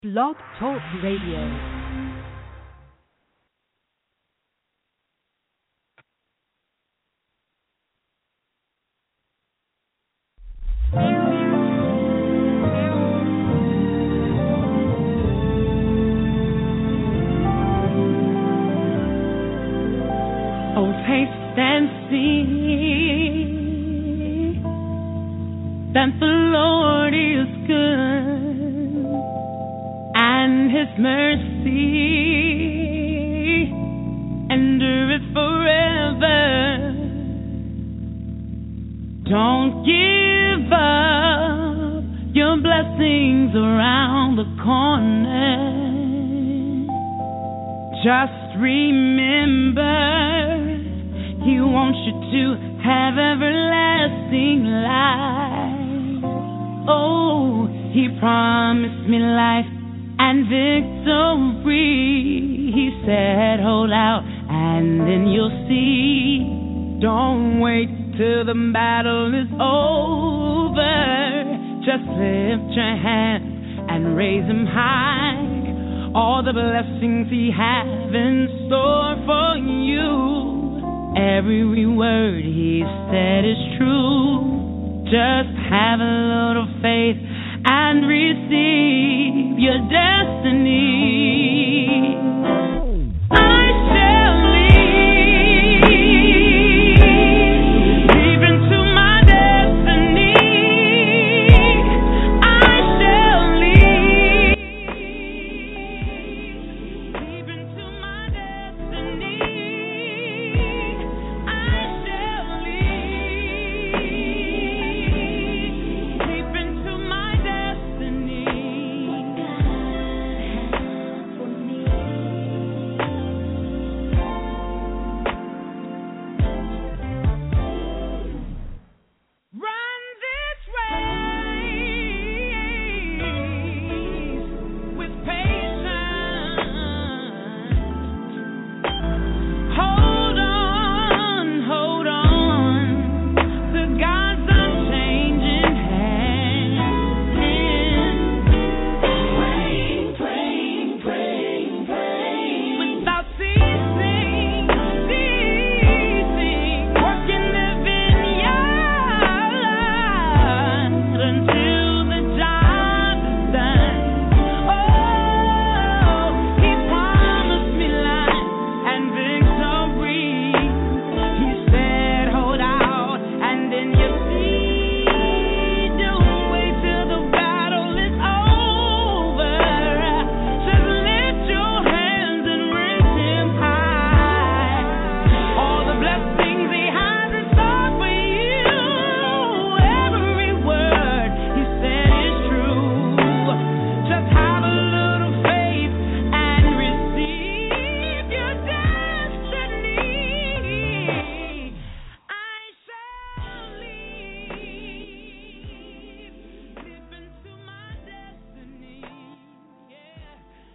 Blog Talk Radio. Oh, taste and see that the Lord is good, and His mercy endureth forever. Don't give up, your blessings around the corner. Just remember, He wants you to have everlasting life. Oh, He promised me life and victory. He said, hold out and then you'll see. Don't wait till the battle is over. Just lift your hands and raise them high. All the blessings He has in store for you. Every word He said is true. Just have a little faith and receive your destiny. I shall leap into my destiny. I shall leap into my destiny. I shall leap into my destiny. What God has for me. Run this race with patience. Hold on to God's unchanging hand. Pray without ceasing. Work in the vineyard until the job is done. Oh, He promised me life and victory. He said, hold out and then you see. Don't wait till the battle is over. Just lift your hands and raise Him high. All the blessings He has in store for you. Every word He said is true. Just have a little faith and receive your destiny. I shall leap into my destiny. Yeah.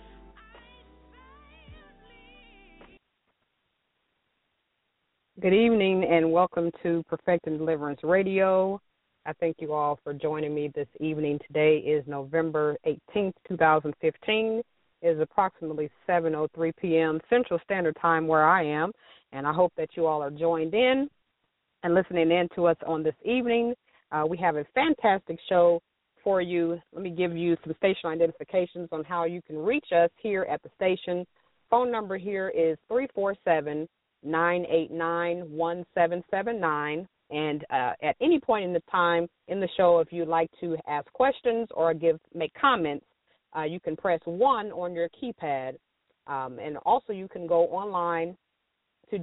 Good evening and welcome to Perfecting Deliverance Radio. I thank you all for joining me this evening. Today is November 18th, 2015. It is approximately 7:03 p.m. Central Standard Time where I am, and I hope that you all are joined in and listening in to us on this evening. We have a fantastic show for you. Let me give you some station identifications on how you can reach us here at the station. Phone number here is 347-989-1779. And at any point in the time in the show, if you'd like to ask questions or make comments, you can press 1 on your keypad. And also you can go online to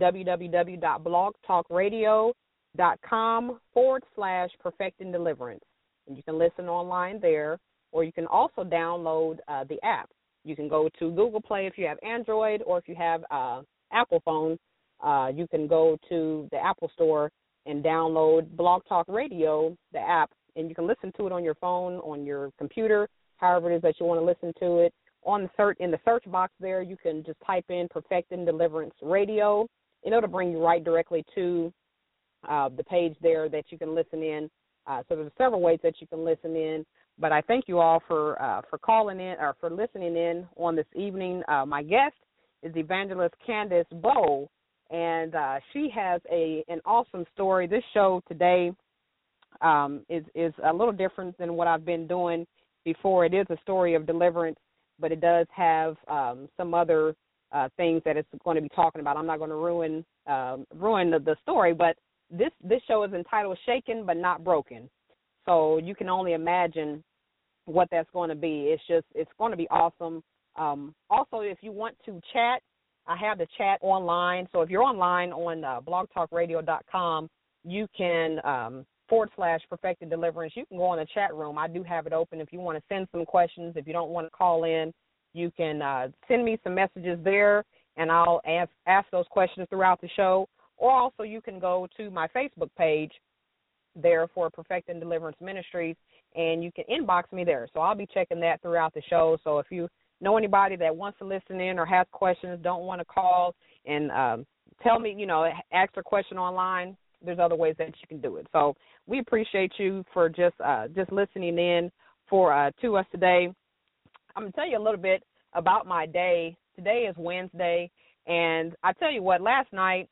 www.blogtalkradio.com/perfecting deliverance. And you can listen online there, or you can also download the app. You can go to Google Play if you have Android, or if you have Apple phone, you can go to the Apple Store and download Blog Talk Radio, the app, and you can listen to it on your phone, on your computer, however it is that you want to listen to it. In the search box there, you can just type in Perfecting Deliverance Radio, and it'll bring you right directly to the page there that you can listen in. So there's several ways that you can listen in. But I thank you all for calling in or for listening in on this evening. My guest is Evangelist Candace Bowe, and she has an awesome story. This show today is a little different than what I've been doing before. It is a story of deliverance, but it does have some other things that it's going to be talking about. I'm not going to ruin the story, but this show is entitled Shaken But Not Broken. So you can only imagine what that's going to be. It's going to be awesome. Also, if you want to chat, I have the chat online. So if you're online on blogtalkradio.com, you can /Perfected Deliverance. You can go in the chat room. I do have it open if you want to send some questions. If you don't want to call in, you can send me some messages there, and I'll ask those questions throughout the show. Or also you can go to my Facebook page there for Perfected Deliverance Ministries, and you can inbox me there. So I'll be checking that throughout the show. So if you know anybody that wants to listen in or has questions, don't want to call and tell me, ask a question online, there's other ways that you can do it. So we appreciate you for just listening in to us today. I'm going to tell you a little bit about my day. Today is Wednesday, and I tell you what, last night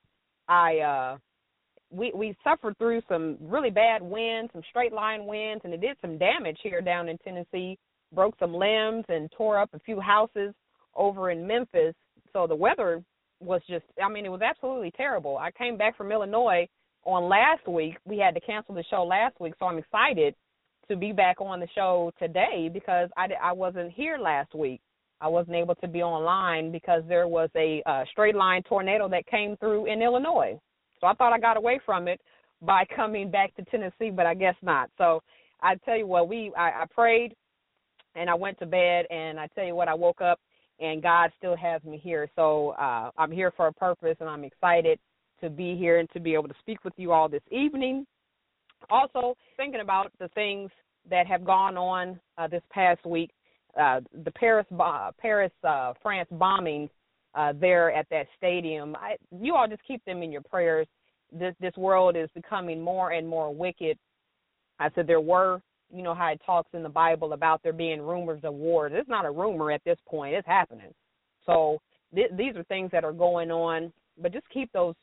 we suffered through some really bad winds, some straight line winds, and it did some damage here down in Tennessee, broke some limbs and tore up a few houses over in Memphis. So the weather was it was absolutely terrible. I came back from Illinois on last week. We had to cancel the show last week, so I'm excited to be back on the show today because I wasn't here last week. I wasn't able to be online because there was a straight line tornado that came through in Illinois. So I thought I got away from it by coming back to Tennessee, but I guess not. So I tell you what, I prayed and I went to bed, and I tell you what, I woke up and God still has me here. So I'm here for a purpose, and I'm excited to be here and to be able to speak with you all this evening. Also, thinking about the things that have gone on this past week, the Paris, France bombing there at that stadium. You all just keep them in your prayers. This world is becoming more and more wicked. I said there were, how it talks in the Bible about there being rumors of war. It's not a rumor at this point. It's happening. So these are things that are going on. But just keep our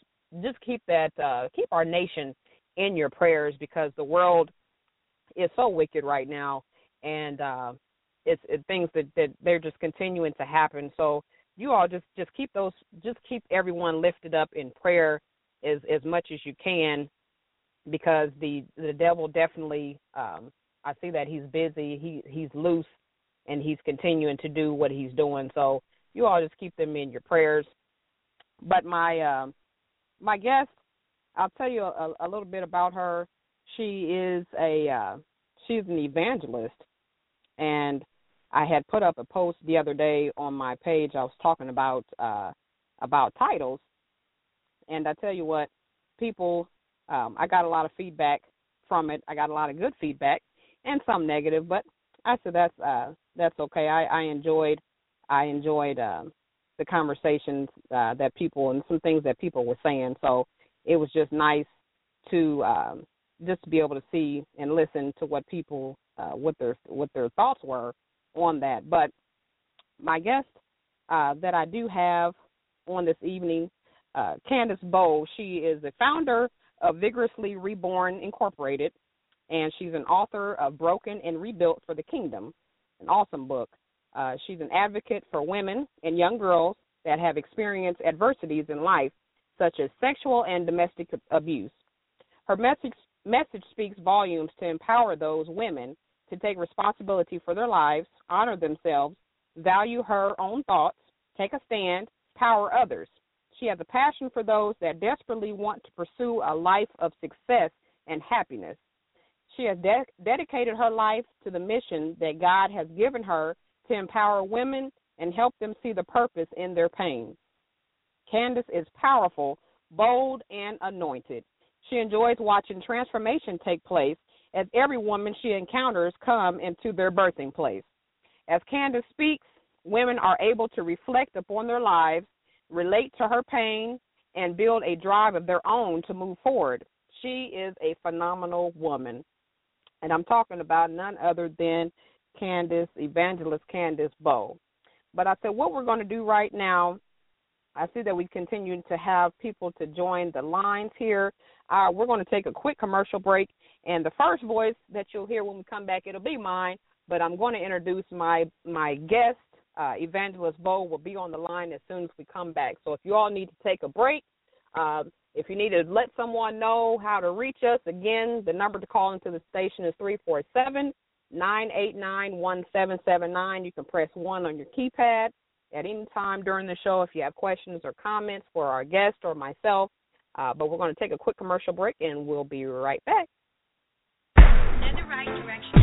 nation in your prayers because the world is so wicked right now, and it's things that they're just continuing to happen. So you all just keep everyone lifted up in prayer as much as you can, because the devil definitely, I see that he's busy, he's loose, and he's continuing to do what he's doing. So you all just keep them in your prayers. But my guest, I'll tell you a little bit about her. She's an evangelist, and I had put up a post the other day on my page. I was talking about titles, and I tell you what, people, I got a lot of feedback from it. I got a lot of good feedback and some negative, but I said that's okay. I enjoyed the conversations that people and some things that people were saying. So it was just nice to just be able to see and listen to what people what their thoughts were on that. But my guest that I do have on this evening, Candace Bowe, she is the founder of Vigorously Reborn Incorporated, and she's an author of Broken and Rebuilt for the Kingdom, an awesome book. She's an advocate for women and young girls that have experienced adversities in life, such as sexual and domestic abuse. Her message speaks volumes to empower those women to take responsibility for their lives, honor themselves, value her own thoughts, take a stand, power others. She has a passion for those that desperately want to pursue a life of success and happiness. She has dedicated her life to the mission that God has given her to empower women and help them see the purpose in their pain. Candace is powerful, bold, and anointed. She enjoys watching transformation take place as every woman she encounters come into their birthing place. As Candace speaks, women are able to reflect upon their lives, relate to her pain, and build a drive of their own to move forward. She is a phenomenal woman. And I'm talking about none other than Evangelist Candace Bowe. But I said what we're going to do right now, I see that we continue to have people to join the lines here. We're going to take a quick commercial break, and the first voice that you'll hear when we come back, it'll be mine, but I'm going to introduce my guest. Evangelist Bowe will be on the line as soon as we come back. So if you all need to take a break, if you need to let someone know how to reach us, again, the number to call into the station is 347-989-1779. You can press 1 on your keypad at any time during the show if you have questions or comments for our guest or myself. But we're going to take a quick commercial break, and we'll be right back. In the right direction,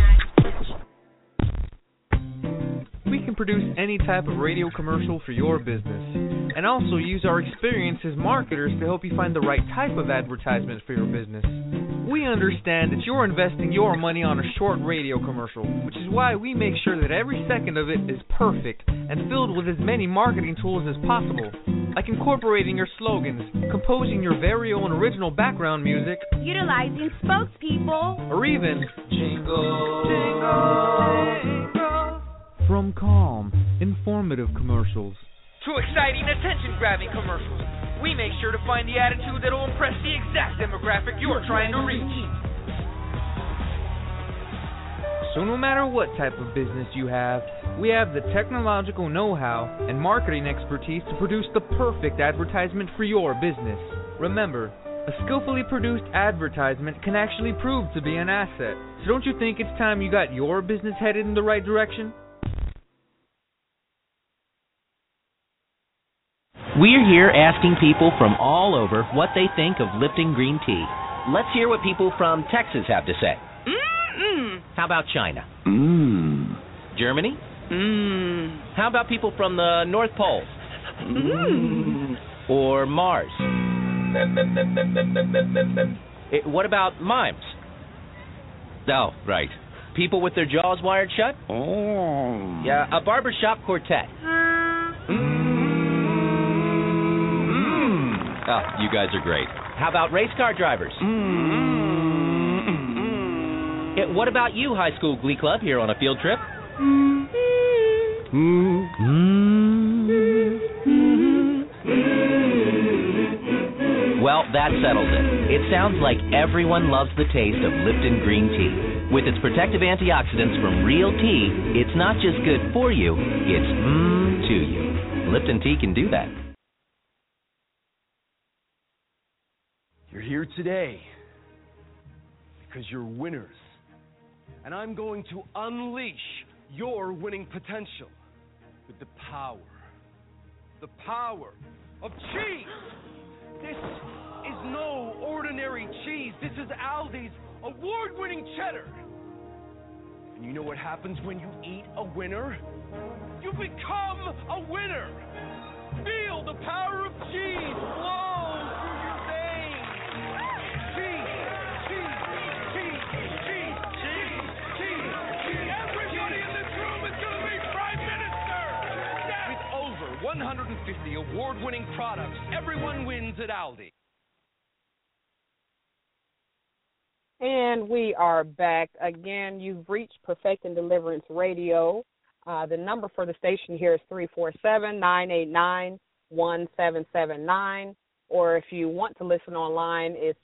We can produce any type of radio commercial for your business, and also use our experience as marketers to help you find the right type of advertisement for your business. We understand that you're investing your money on a short radio commercial, which is why we make sure that every second of it is perfect and filled with as many marketing tools as possible, like incorporating your slogans, composing your very own original background music, utilizing spokespeople, or even jingle, from calm, informative commercials to exciting, attention-grabbing commercials. We make sure to find the attitude that will impress the exact demographic you're trying to reach. So no matter what type of business you have, we have the technological know-how and marketing expertise to produce the perfect advertisement for your business. Remember, a skillfully produced advertisement can actually prove to be an asset. So don't you think it's time you got your business headed in the right direction? We're here asking people from all over what they think of Lipton green tea. Let's hear what people from Texas have to say. How about China? Germany? How about people from the North Pole? Or Mars? What about mimes? Oh, right. People with their jaws wired shut? Oh. Yeah, a barbershop quartet. Oh, you guys are great. How about race car drivers? What about you, high school glee club, here on a field trip? Well, that settles it. It sounds like everyone loves the taste of Lipton green tea. With its protective antioxidants from real tea, it's not just good for you, it's to you. Lipton tea can do that. You're here today because you're winners. And I'm going to unleash your winning potential with the power of cheese. This is no ordinary cheese. This is Aldi's award-winning cheddar. And you know what happens when you eat a winner? You become a winner. Feel the power of cheese flow through your veins. Cheese, cheese, cheese, cheese, cheese, cheese, cheese. Everybody in this room is going to be Prime Minister. With over 150 award-winning products, everyone wins at Aldi. And we are back. Again, you've reached Perfecting Deliverance Radio. The number for the station here is 347-989-1779. Or if you want to listen online, it's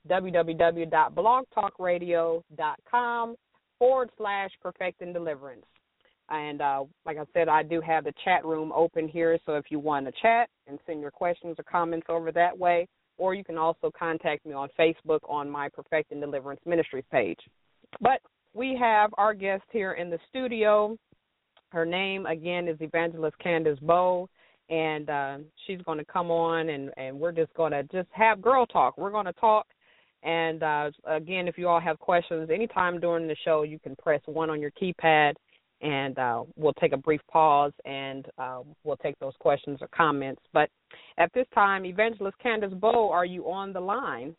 www.blogtalkradio.com/Perfecting Deliverance. And like I said, I do have the chat room open here, so if you want to chat and send your questions or comments over that way, or you can also contact me on Facebook on my Perfecting Deliverance Ministries page. But we have our guest here in the studio. Her name, again, is Evangelist Candace Bowe, and she's going to come on, and we're just going to have girl talk. We're going to talk, and, again, if you all have questions, anytime during the show, you can press 1 on your keypad, and we'll take a brief pause, and we'll take those questions or comments. But at this time, Evangelist Candace Bowe, are you on the line?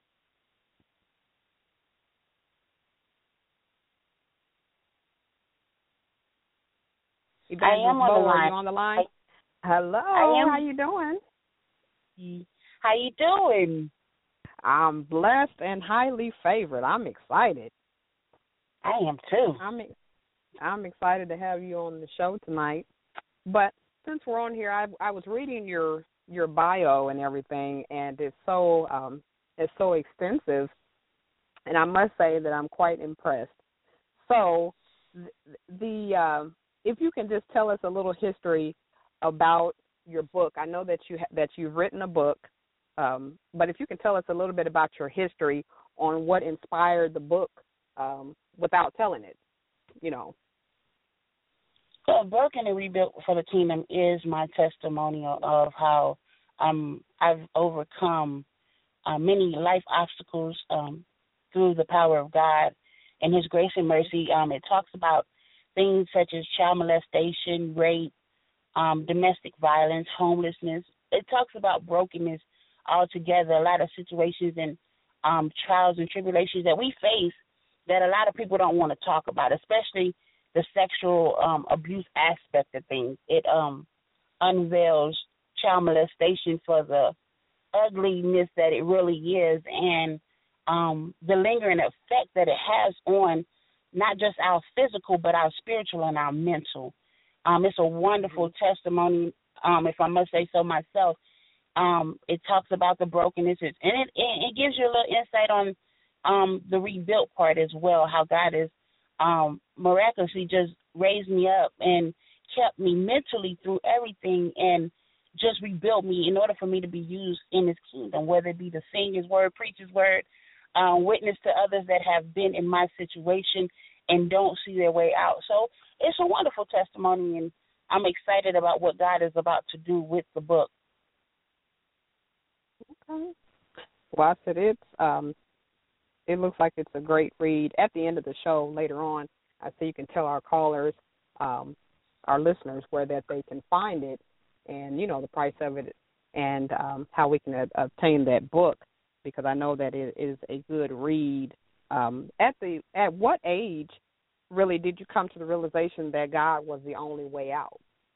Evangelist Bowe, are you on the line? Hello, how you doing? How you doing? I'm blessed and highly favored. I'm excited. I am too. I'm excited to have you on the show tonight. But since we're on here, I was reading your bio and everything, and it's so extensive, and I must say that I'm quite impressed. So, if you can just tell us a little history about your book. I know that you've written a book, but if you can tell us a little bit about your history on what inspired the book, without telling it, So, Broken and Rebuilt for the Kingdom is my testimonial of how I've overcome many life obstacles through the power of God and His grace and mercy. It talks about things such as child molestation, rape, domestic violence, homelessness. It talks about brokenness altogether, a lot of situations and trials and tribulations that we face that a lot of people don't want to talk about, especially the sexual abuse aspect of things. It unveils child molestation for the ugliness that it really is, and the lingering effect that it has on not just our physical but our spiritual and our mental. It's a wonderful testimony, if I must say so myself. It talks about the brokenness, and it gives you a little insight on the rebuilt part as well, how God has miraculously just raised me up and kept me mentally through everything and just rebuilt me in order for me to be used in His kingdom, whether it be to sing His word, preach His word, witness to others that have been in my situation and don't see their way out. So it's a wonderful testimony, and I'm excited about what God is about to do with the book. Okay. Well, I said it looks like it's a great read. At the end of the show later on, I say you can tell our callers, our listeners, where that they can find it and, the price of it and how we can obtain that book, because I know that it is a good read. At what age really did you come to the realization that God was the only way out?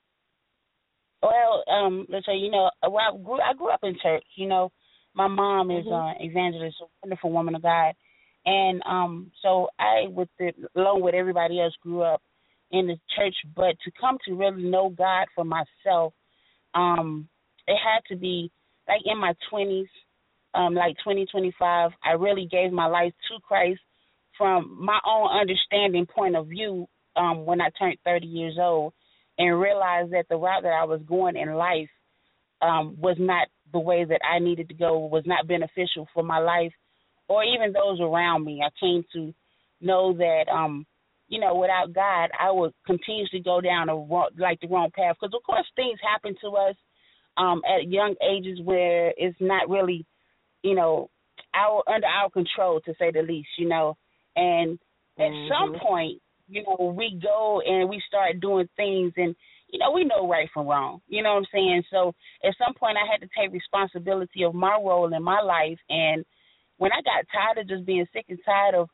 Well, let's say, I grew up in church. My mom is an evangelist, a wonderful woman of God. And so I, along with everybody else, grew up in the church. But to come to really know God for myself, it had to be like in my 20s, like 2025. I really gave my life to Christ from my own understanding point of view when I turned 30 years old, and realized that the route that I was going in life was not the way that I needed to go, was not beneficial for my life or even those around me. I came to know that, without God, I would continuously go down the wrong path. Because, of course, things happen to us at young ages where it's not really, under our control, to say the least, And at some point, we go and we start doing things and, we know right from wrong. You know what I'm saying? So at some point I had to take responsibility of my role in my life. And when I got tired of just being sick and tired of,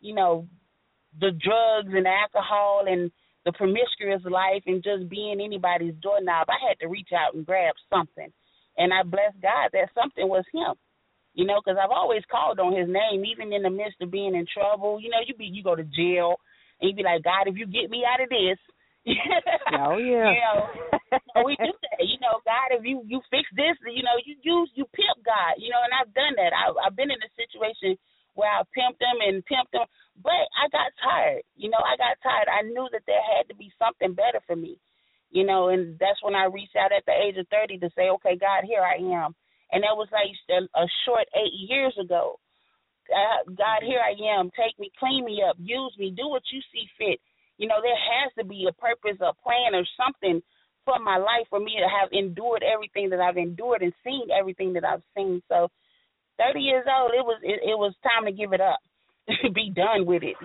the drugs and the alcohol and the promiscuous life and just being anybody's doorknob, I had to reach out and grab something. And I bless God that something was Him, because I've always called on His name, even in the midst of being in trouble. You go to jail and you be like, God, if you get me out of this. Oh, yeah. We do that. God, if you fix this, you pimp God, and I've done that. I've been in a situation where I pimped them, but I got tired. I knew that there had to be something better for me, and that's when I reached out at the age of 30 to say, okay, God, here I am. And that was like a short 8 years ago. God, here I am. Take me, clean me up, use me, do what you see fit. There has to be a purpose, a plan, or something for my life for me to have endured everything that I've endured and seen everything that I've seen. So 30 years old, it was time to give it up, be done with it,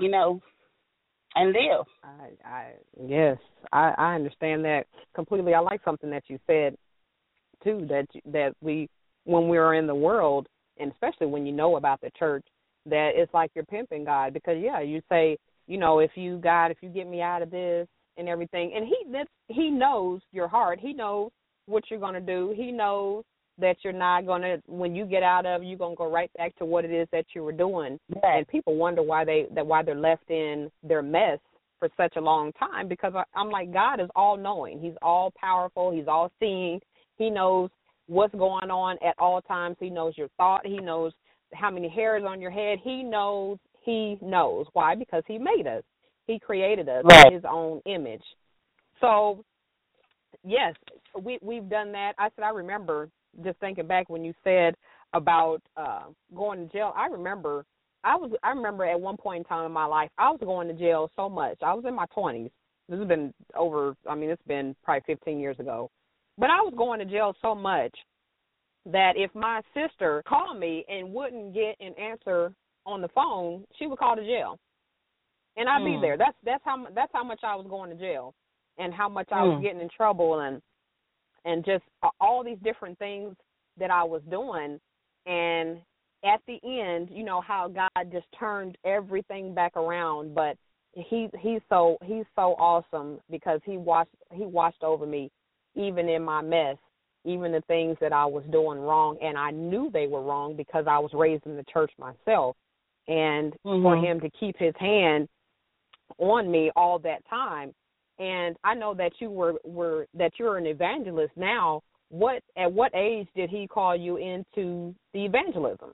and live. Yes, I understand that completely. I like something that you said, too, that we, when we're in the world, and especially when you know about the church, that it's like you're pimping God, because, you say, if you get me out of this and everything. And he knows your heart. He knows what you're going to do. He knows that you're not going to, when you get out of, you're going to go right back to what it is that you were doing. Right. And people wonder why they're left in their mess for such a long time, because I'm like, God is all-knowing. He's all-powerful. He's all-seeing. He knows what's going on at all times. He knows your thought. He knows how many hairs on your head. He knows. Why? Because he made us. He created us in his own image. So, yes, we've done that. I remember just thinking back when you said about going to jail. I remember at one point in time in my life, I was going to jail so much. I was in my 20s. This has been it's been probably 15 years ago. But I was going to jail so much that if my sister called me and wouldn't get an answer on the phone, she would call the jail. And I'd be there. That's how much I was going to jail, and how much I was getting in trouble, and just all these different things that I was doing. And at the end, you know how God just turned everything back around. But he's so awesome, because he watched over me, even in my mess, even the things that I was doing wrong, and I knew they were wrong because I was raised in the church myself. And for him to keep his hand on me all that time. And I know that you're an evangelist now. At what age did he call you into the evangelism?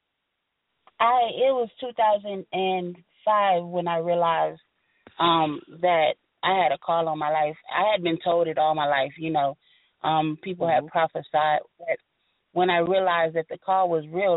It was 2005 when I realized that I had a call on my life. I had been told it all my life, you know. People had prophesied. But when I realized that the call was real,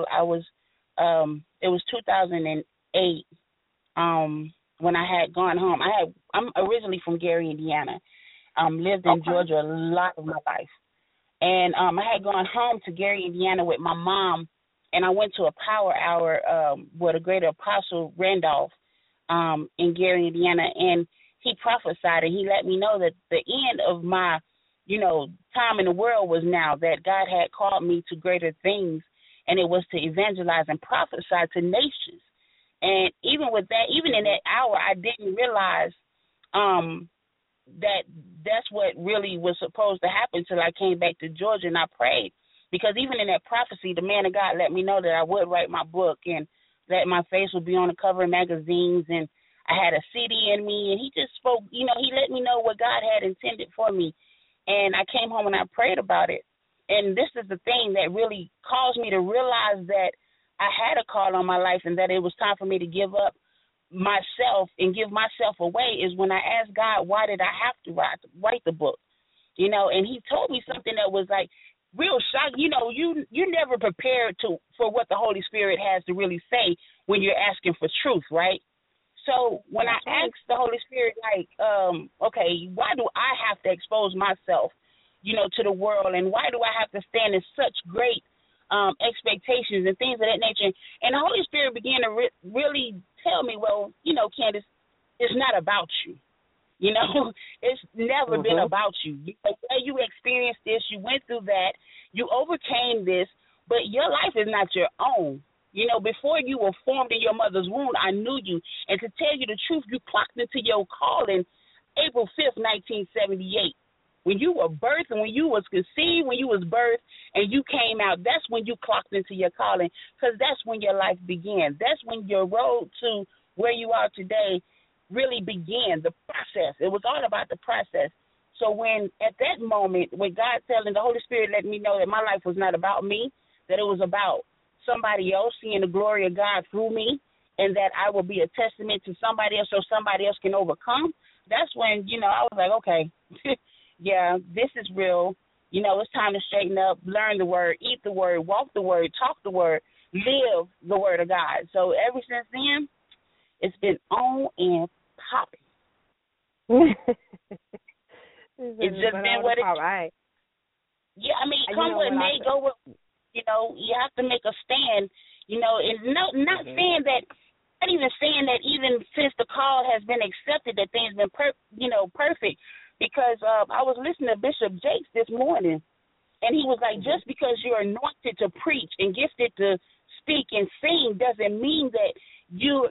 it was 2008 when I had gone home. I'm originally from Gary, Indiana. Lived in Georgia a lot of my life. And I had gone home to Gary, Indiana with my mom, and I went to a power hour with a great apostle, Randolph, in Gary, Indiana, and he prophesied, and he let me know that the end of my, time in the world was now, that God had called me to greater things, and it was to evangelize and prophesy to nations. And even with that, even in that hour, I didn't realize that that's what really was supposed to happen till I came back to Georgia and I prayed. Because even in that prophecy, the man of God let me know that I would write my book and that my face would be on the cover of magazines, and I had a CD in me, and he just spoke, he let me know what God had intended for me. And I came home and I prayed about it. And this is the thing that really caused me to realize that I had a call on my life and that it was time for me to give up myself and give myself away, is when I asked God, why did I have to write the book? And he told me something that was like real shock. You're never prepared for what the Holy Spirit has to really say when you're asking for truth, right? So when I asked the Holy Spirit, okay, why do I have to expose myself, to the world, and why do I have to stand in such great expectations and things of that nature? And the Holy Spirit began to really tell me, well, Candace, it's not about you. It's never been about you. You experienced this, you went through that, you overcame this, but your life is not your own. Before you were formed in your mother's womb, I knew you. And to tell you the truth, you clocked into your calling April 5th, 1978. When you were birthed and when you was conceived, when you was birthed and you came out, that's when you clocked into your calling, because that's when your life began. That's when your road to where you are today really began, the process. It was all about the process. So when at that moment, when God telling the Holy Spirit let me know that my life was not about me, that it was about somebody else seeing the glory of God through me, and that I will be a testament to somebody else so somebody else can overcome, that's when, I was like, okay, yeah, this is real. It's time to straighten up, learn the word, eat the word, walk the word, talk the word, live the word of God. So ever since then, it's been on and popping. It's just been what it is. Right. Yeah, I mean, come what may, go with, you have to make a stand, and not saying that, not even saying that even since the call has been accepted that things been perfect, because I was listening to Bishop Jakes this morning, and he was like, just because you're anointed to preach and gifted to speak and sing doesn't mean that you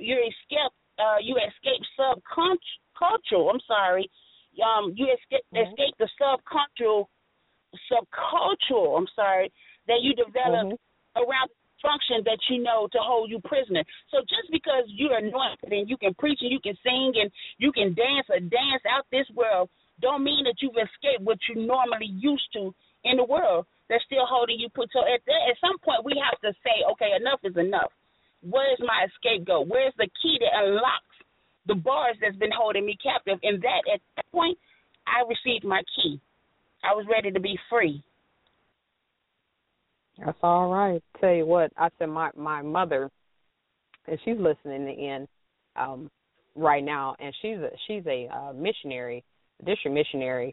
escape subcultural. I'm sorry, you escape the subcultural subcultural, that you develop around function that you know to hold you prisoner. So just because you're anointed and you can preach and you can sing and you can dance out this world, don't mean that you've escaped what you normally used to in the world that's still holding you put. So at some point we have to say, okay, enough is enough. Where's my escape go? Where's the key that unlocks the bars that's been holding me captive? And at that point, I received my key. I was ready to be free. That's all right. Tell you what, I said my mother, and she's listening in right now, and she's a missionary, district missionary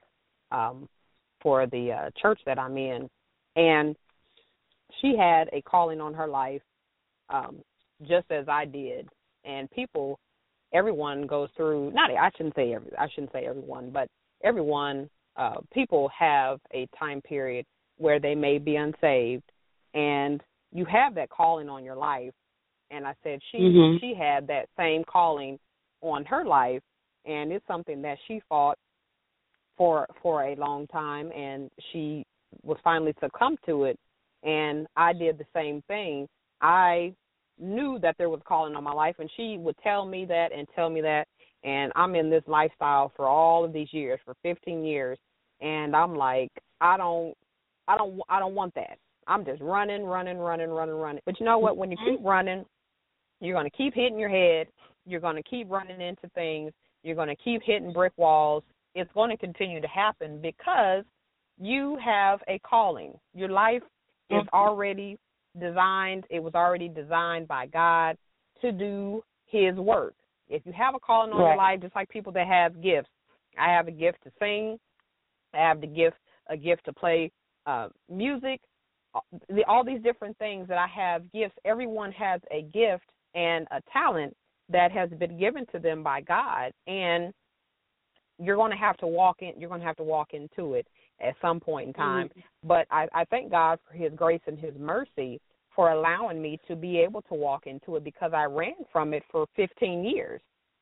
for the church that I'm in, and she had a calling on her life just as I did, and everyone goes through. I shouldn't say everyone, but everyone. People have a time period where they may be unsaved, and you have that calling on your life. And I said she had that same calling on her life, and it's something that she fought for a long time, and she was finally succumbed to it. And I did the same thing. I knew that there was calling on my life, and she would tell me that, and I'm in this lifestyle for all of these years, for 15 years, and I'm like, I don't want that. I'm just running. But you know what? When you keep running, you're going to keep hitting your head. You're going to keep running into things. You're going to keep hitting brick walls. It's going to continue to happen because you have a calling. Your life is already designed. It was already designed by God to do His work. If you have a calling on your life, just like people that have gifts, I have a gift to sing. I have a gift to play music. All these different things that I have gifts. Everyone has a gift and a talent that has been given to them by God, and you're going to have to walk in. You're going to have to walk into it at some point in time. But I thank God for His grace and His mercy for allowing me to be able to walk into it, because I ran from it for 15 years,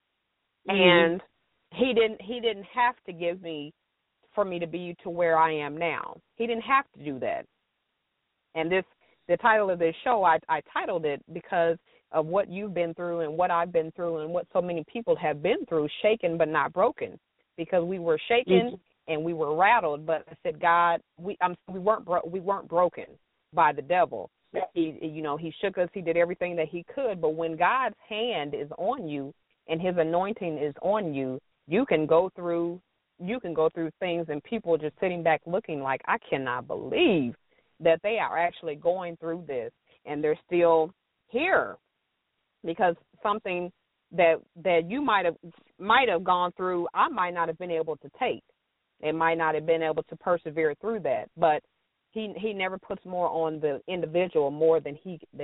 and He didn't have to give me for me to be to where I am now. He didn't have to do that. And the title of this show, I titled it because of what you've been through and what I've been through and what so many people have been through, shaken but not broken, because we were shaken and we were rattled. But I said, God, we weren't broken by the devil. He shook us. He did everything that He could. But when God's hand is on you and His anointing is on you, you can go through things, and people just sitting back looking like, I cannot believe that they are actually going through this and they're still here, because something that you might have gone through, I might not have been able to take. It might not have been able to persevere through that. But he never puts more on the individual more than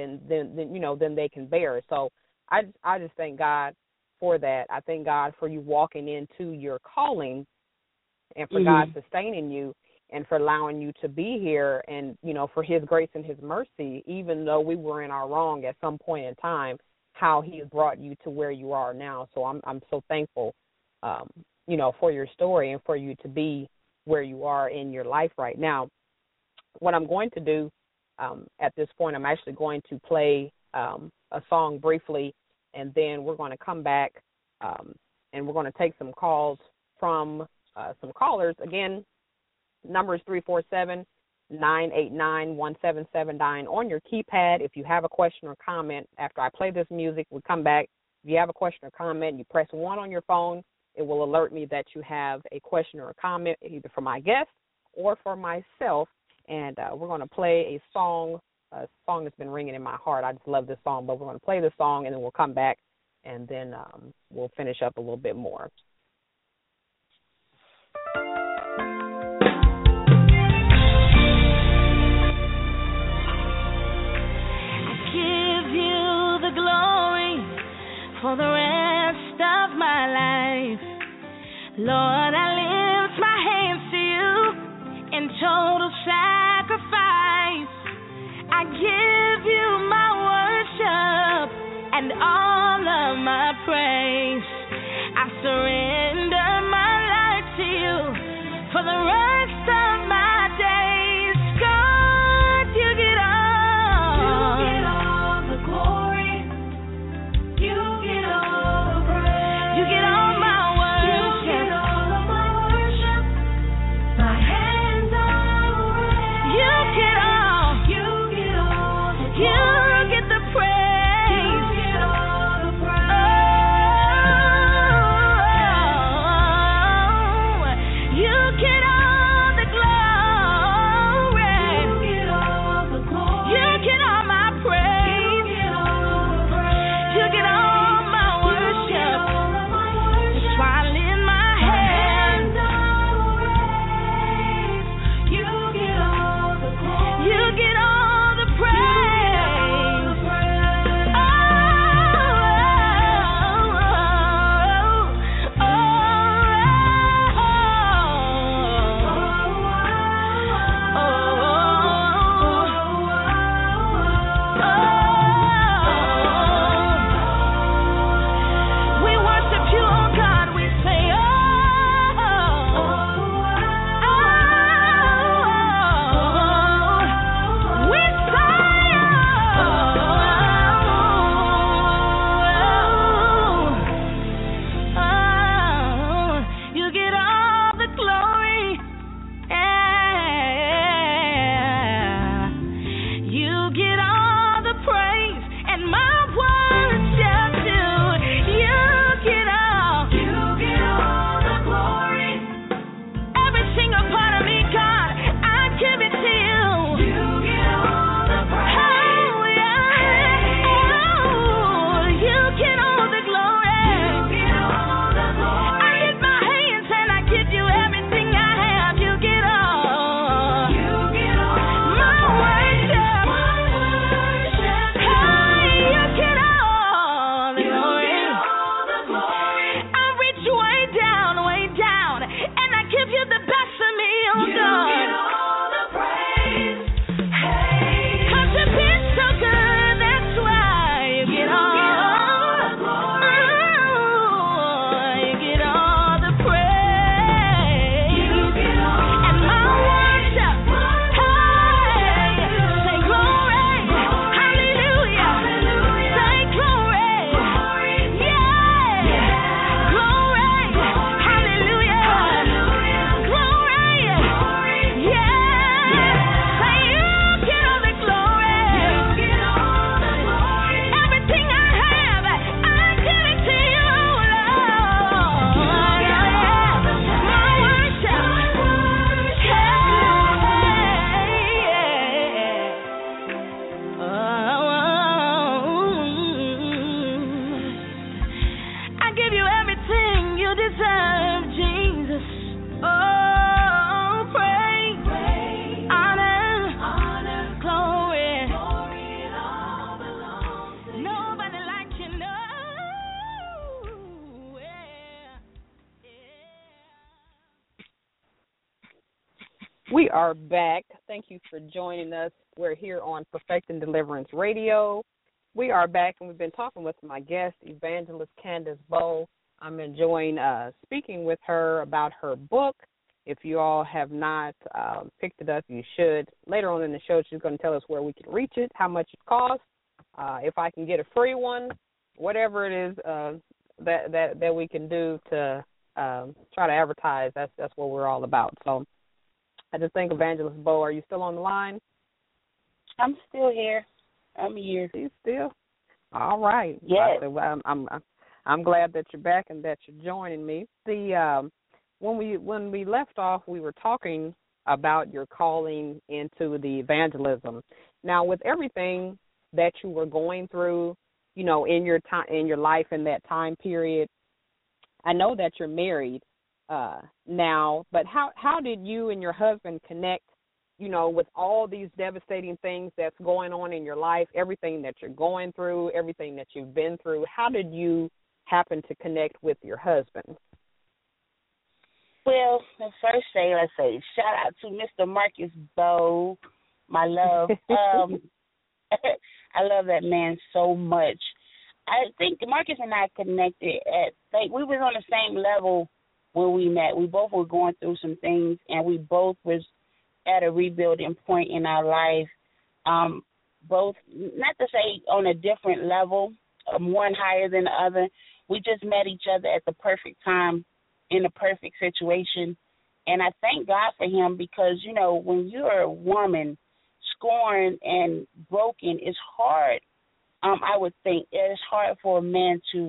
they can bear. So I just thank God for that. I thank God for you walking into your calling, and for God sustaining you, and for allowing you to be here, and, for His grace and His mercy, even though we were in our wrong at some point in time, how He has brought you to where you are now. So I'm so thankful, for your story and for you to be where you are in your life right now. What I'm going to do at this point, I'm actually going to play a song briefly, and then we're going to come back and we're going to take some calls from some callers. Again, number is 347-989-1779 on your keypad. If you have a question or comment after I play this music, we come back. If you have a question or comment, you press 1 on your phone. It will alert me that you have a question or a comment either for my guest or for myself. And we're going to play a song that's been ringing in my heart. I just love this song, but we're going to play this song, and then we'll come back, and then we'll finish up a little bit more. For the rest of my life, Lord, I lift my hands to you in total sacrifice. I give you my worship and all of my praise. I surrender my life to you for the rest of my days. We are back. Thank you for joining us. We're here on Perfecting Deliverance Radio. We are back, and we've been talking with my guest, Evangelist Candace Bowe. I'm enjoying speaking with her about her book. If you all have not picked it up, you should. Later on in the show, she's going to tell us where we can reach it, how much it costs, if I can get a free one, whatever it is that we can do to try to advertise. That's what we're all about. So I just think, Evangelist Bowe, are you still on the line? I'm still here. I'm here. You still? All right. Yes. I'm glad that you're back and that you're joining me. When we left off, we were talking about your calling into the evangelism. Now, with everything that you were going through, you know, in your time, in your life, in that time period, I know that you're married now, but how did you and your husband connect, you know, with all these devastating things that's going on in your life, everything that you're going through, everything that you've been through? How did you happen to connect with your husband? Well, let's say, shout out to Mr. Marcus Bowe, my love. I love that man so much. I think Marcus and I connected we was on the same level when we met. We both were going through some things, and we both was at a rebuilding point in our life. Both, not to say on a different level, one higher than the other. We just met each other at the perfect time in the perfect situation. And I thank God for him because, you know, when you're a woman scorned and broken, it's hard. I would think it's hard for a man to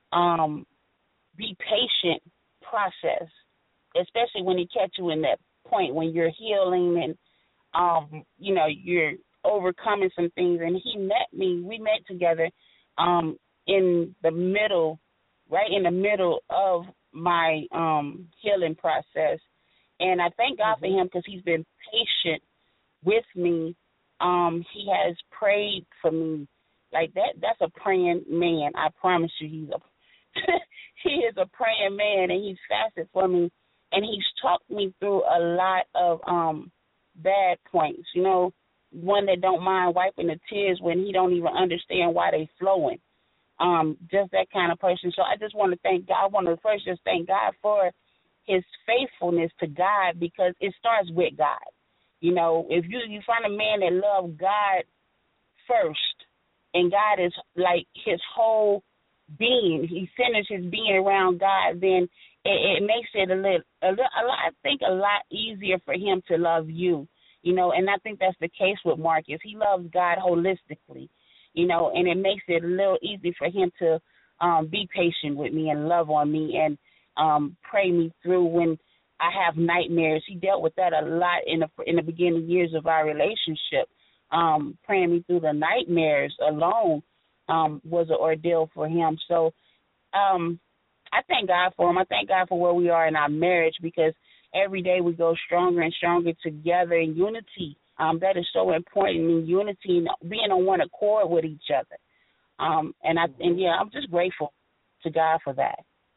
be patient process, especially when he catch you in that point when you're healing and, you know, you're overcoming some things. And we met together in the middle, right in the middle of my healing process. And I thank God for him because he's been patient with me. He has prayed for me. Like that's a praying man. I promise you he is a praying man, and he's fasted for me, and he's talked me through a lot of bad points. You know, one that don't mind wiping the tears when he don't even understand why they flowing. Just that kind of person. So I just want to thank God. I want to first just thank God for his faithfulness to God, because it starts with God. You know, if you find a man that loves God first, and God is like his whole being, he centers his being around God, then it makes it a lot easier for him to love you, you know, and I think that's the case with Marcus. He loves God holistically, you know, and it makes it a little easy for him to be patient with me and love on me and pray me through when I have nightmares. He dealt with that a lot in the beginning years of our relationship. Praying me through the nightmares alone was an ordeal for him. So I thank God for him. I thank God for where we are in our marriage, because every day we go stronger and stronger together in unity. That is so important, in unity and being on one accord with each other. I'm just grateful to God for that.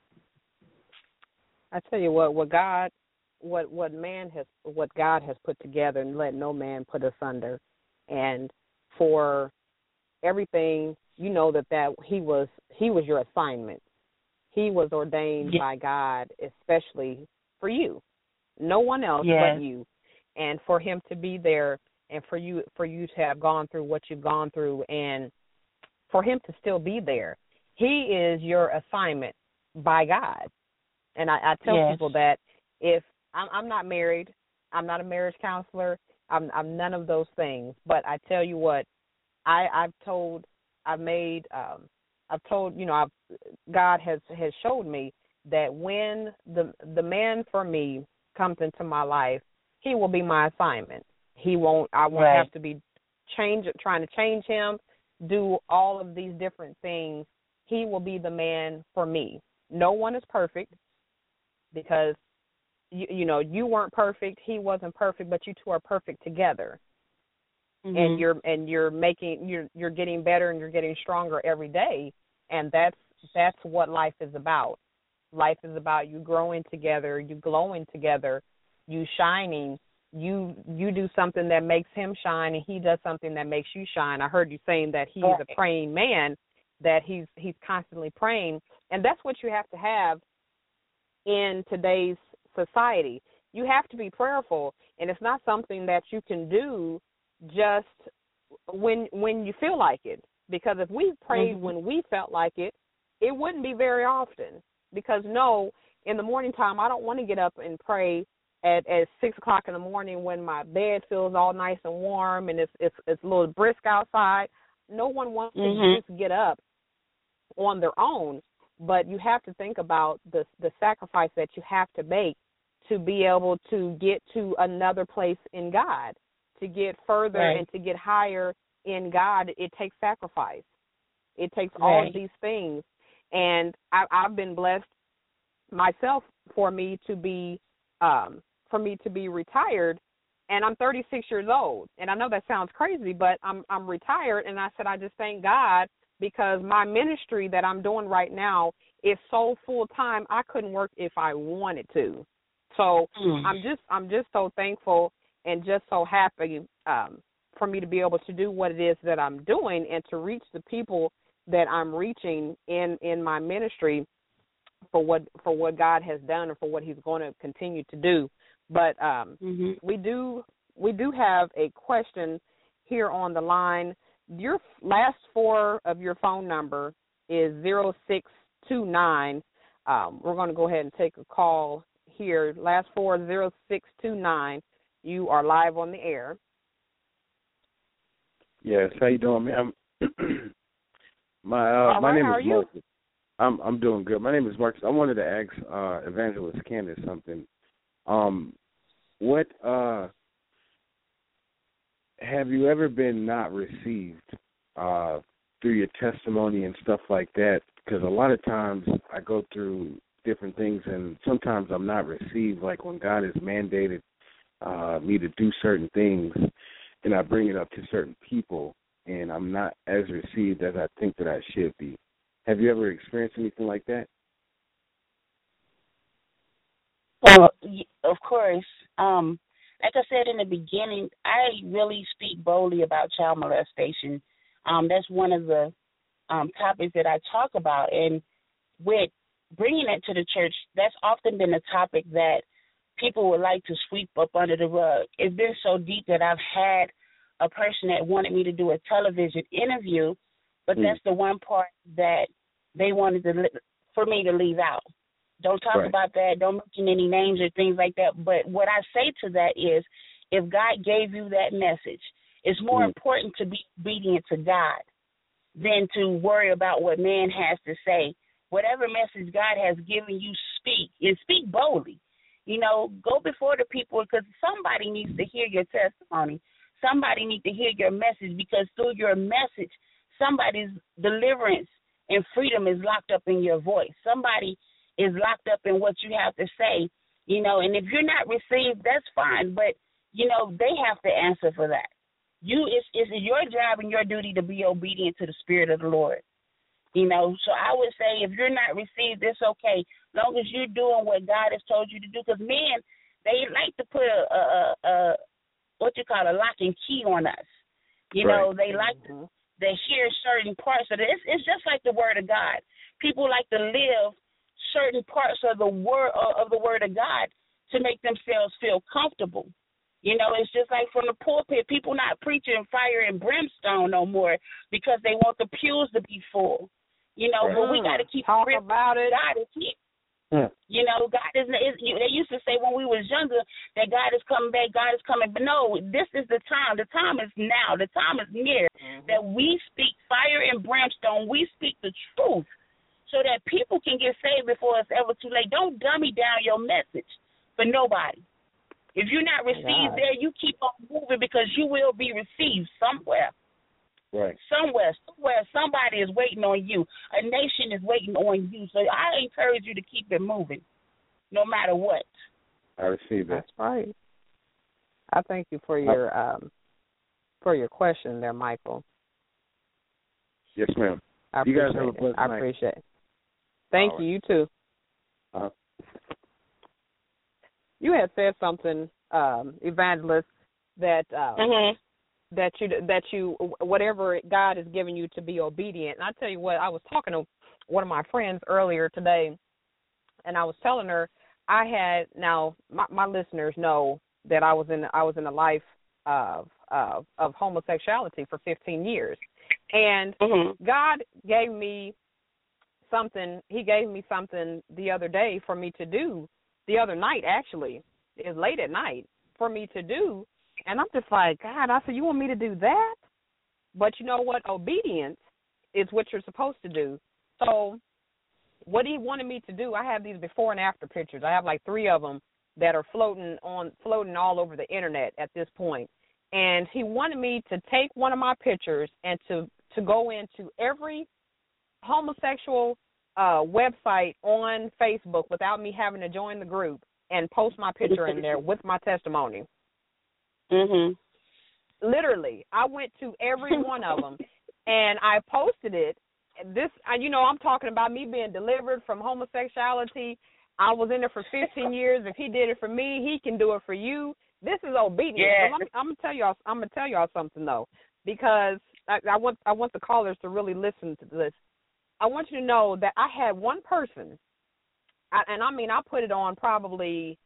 I tell you what God has put together, and let no man put asunder. And for everything, you know that he was your assignment. He was ordained by God, especially for you. No one else but you. And for him to be there, and for you to have gone through what you've gone through, and for him to still be there, he is your assignment by God. And I tell people that if I'm not married, I'm not a marriage counselor, I'm none of those things. But I tell you what, God has showed me that when the man for me comes into my life, he will be my assignment. I won't have to be trying to change him, do all of these different things. He will be the man for me. No one is perfect, because you weren't perfect, he wasn't perfect, but you two are perfect together. Mm-hmm. And you're getting better, and you're getting stronger every day, and that's what life is about. Life is about you growing together, you glowing together, you shining, you do something that makes him shine, and he does something that makes you shine. I heard you saying that he's a praying man, that he's constantly praying, and that's what you have to have in today's society. You have to be prayerful, and it's not something that you can do just when you feel like it. Because if we prayed when we felt like it, it wouldn't be very often. Because in the morning time, I don't want to get up and pray at 6 o'clock in the morning when my bed feels all nice and warm and it's a little brisk outside. No one wants to just get up on their own, but you have to think about the sacrifice that you have to make to be able to get to another place in God, to get further and to get higher in God. It takes sacrifice. It takes all of these things. And I've been blessed myself for me to be retired, and I'm 36 years old. And I know that sounds crazy, but I'm retired, and I said I just thank God because my ministry that I'm doing right now is so full time I couldn't work if I wanted to. So I'm just so thankful and just so happy for me to be able to do what it is that I'm doing and to reach the people that I'm reaching in my ministry for what God has done and for what He's going to continue to do. But we do have a question here on the line. Your last 4 of your phone number is 0629. We're going to go ahead and take a call here. Last 4 0629. You are live on the air. Yes, how you doing, ma'am? My name is Marcus. I'm doing good. My name is Marcus. I wanted to ask Evangelist Candace something. What have you ever been not received through your testimony and stuff like that? Because a lot of times I go through different things, and sometimes I'm not received. Like when God has mandated me to do certain things, and I bring it up to certain people, and I'm not as received as I think that I should be. Have you ever experienced anything like that? Well, of course. Like I said in the beginning, I really speak boldly about child molestation. That's one of the topics that I talk about. And with bringing it to the church, that's often been a topic that people would like to sweep up under the rug. It's been so deep that I've had a person that wanted me to do a television interview, but that's the one part that they wanted for me to leave out. Don't talk about that. Don't mention any names or things like that. But what I say to that is, if God gave you that message, it's more important to be obedient to God than to worry about what man has to say. Whatever message God has given you, speak, and speak boldly. You know, go before the people, because somebody needs to hear your testimony. Somebody needs to hear your message, because through your message, somebody's deliverance and freedom is locked up in your voice. Somebody is locked up in what you have to say, you know, and if you're not received, that's fine, but, you know, they have to answer for that. It's your job and your duty to be obedient to the Spirit of the Lord, you know. So I would say if you're not received, it's okay, long as you're doing what God has told you to do, because men, they like to put a lock and key on us. You know, they like to hear certain parts of it. It's just like the Word of God. People like to live certain parts of the word of God to make themselves feel comfortable. You know, it's just like from the pulpit, people not preaching fire and brimstone no more because they want the pews to be full. You know, but we got to keep talk about it. God is here. You know, God is. They used to say when we was younger that God is coming back, God is coming. But no, this is the time. The time is now. The time is near that we speak fire and brimstone. We speak the truth so that people can get saved before it's ever too late. Don't dummy down your message for nobody. If you're not received there, you keep on moving, because you will be received somewhere. Right. Somewhere, somebody is waiting on you. A nation is waiting on you. So I encourage you to keep it moving, no matter what. I receive that. That's right. I thank you for your question there, Michael. Yes, ma'am. You guys have a blessed night. I appreciate it. Thank you. You too. You had said something evangelist, that you whatever God has given you to be obedient. And I tell you what, I was talking to one of my friends earlier today, and I was telling her now my listeners know that I was in a life of homosexuality for 15 years, and God gave me something. He gave me something the other day for me to do. The other night, actually, it was late at night for me to do, and I'm just like, God, I said, you want me to do that? But you know what? Obedience is what you're supposed to do. So what he wanted me to do, I have these before and after pictures. I have like 3 of them that are floating all over the internet at this point. And he wanted me to take one of my pictures and to go into every homosexual website on Facebook without me having to join the group and post my picture in there with my testimony. Literally, I went to every one of them and I posted it. I'm talking about me being delivered from homosexuality. I was in it for 15 years. If he did it for me, he can do it for you. This is obedience. Yeah. But I'm gonna tell y'all something though, because I want the callers to really listen to this. I want you to know that I had one person, I put it on probably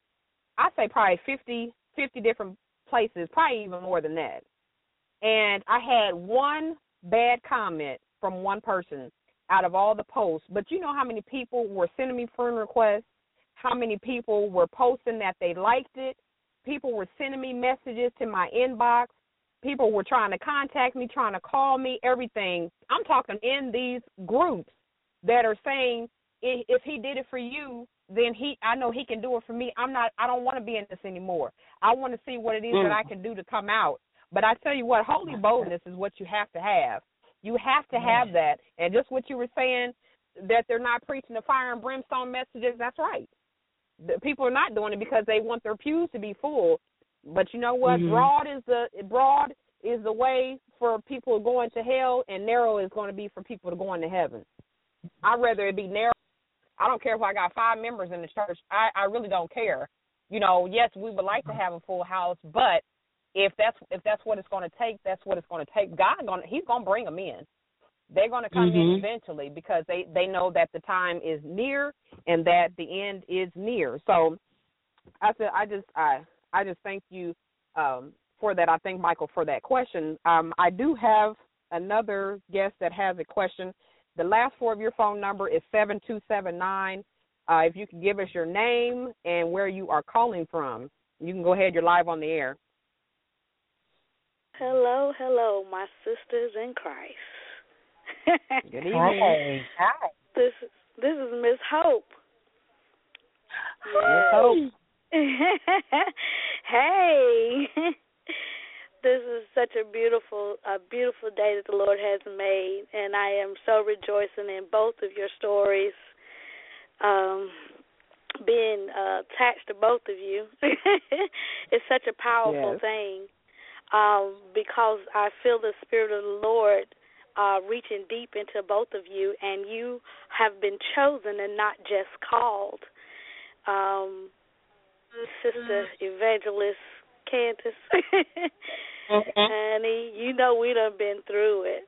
50 different places, probably even more than that. And I had one bad comment from one person out of all the posts. But you know how many people were sending me friend requests, how many people were posting that they liked it, people were sending me messages to my inbox, people were trying to contact me, trying to call me, everything. I'm talking in these groups that are saying, if he did it for you, then I know he can do it for me. I don't want to be in this anymore. I want to see what it is that I can do to come out. But I tell you what, holy boldness is what you have to have. You have to have that. And just what you were saying, that they're not preaching the fire and brimstone messages, that's right. The people are not doing it because they want their pews to be full. But you know what? Broad is the way for people going to hell, and narrow is going to be for people to go into heaven. I'd rather it be narrow. I don't care if I got 5 members in the church. I really don't care. Yes, we would like to have a full house, but if that's what it's going to take, that's what it's going to take. He's going to bring them in. They're going to come in eventually because they know that the time is near and that the end is near. So I just thank you for that. I thank Michael for that question. I do have another guest that has a question. The last 4 of your phone number is 7279. If you can give us your name and where you are calling from, you can go ahead. You're live on the air. Hello, my sisters in Christ. Good evening. Hi. This is Miss Hope. Miss Hope. Hey. This is such a beautiful day that the Lord has made, and I am so rejoicing in both of your stories, being attached to both of you. It's such a powerful thing, because I feel the Spirit of the Lord reaching deep into both of you, and you have been chosen and not just called. Sister Evangelist Candace, honey, you know we done been through it.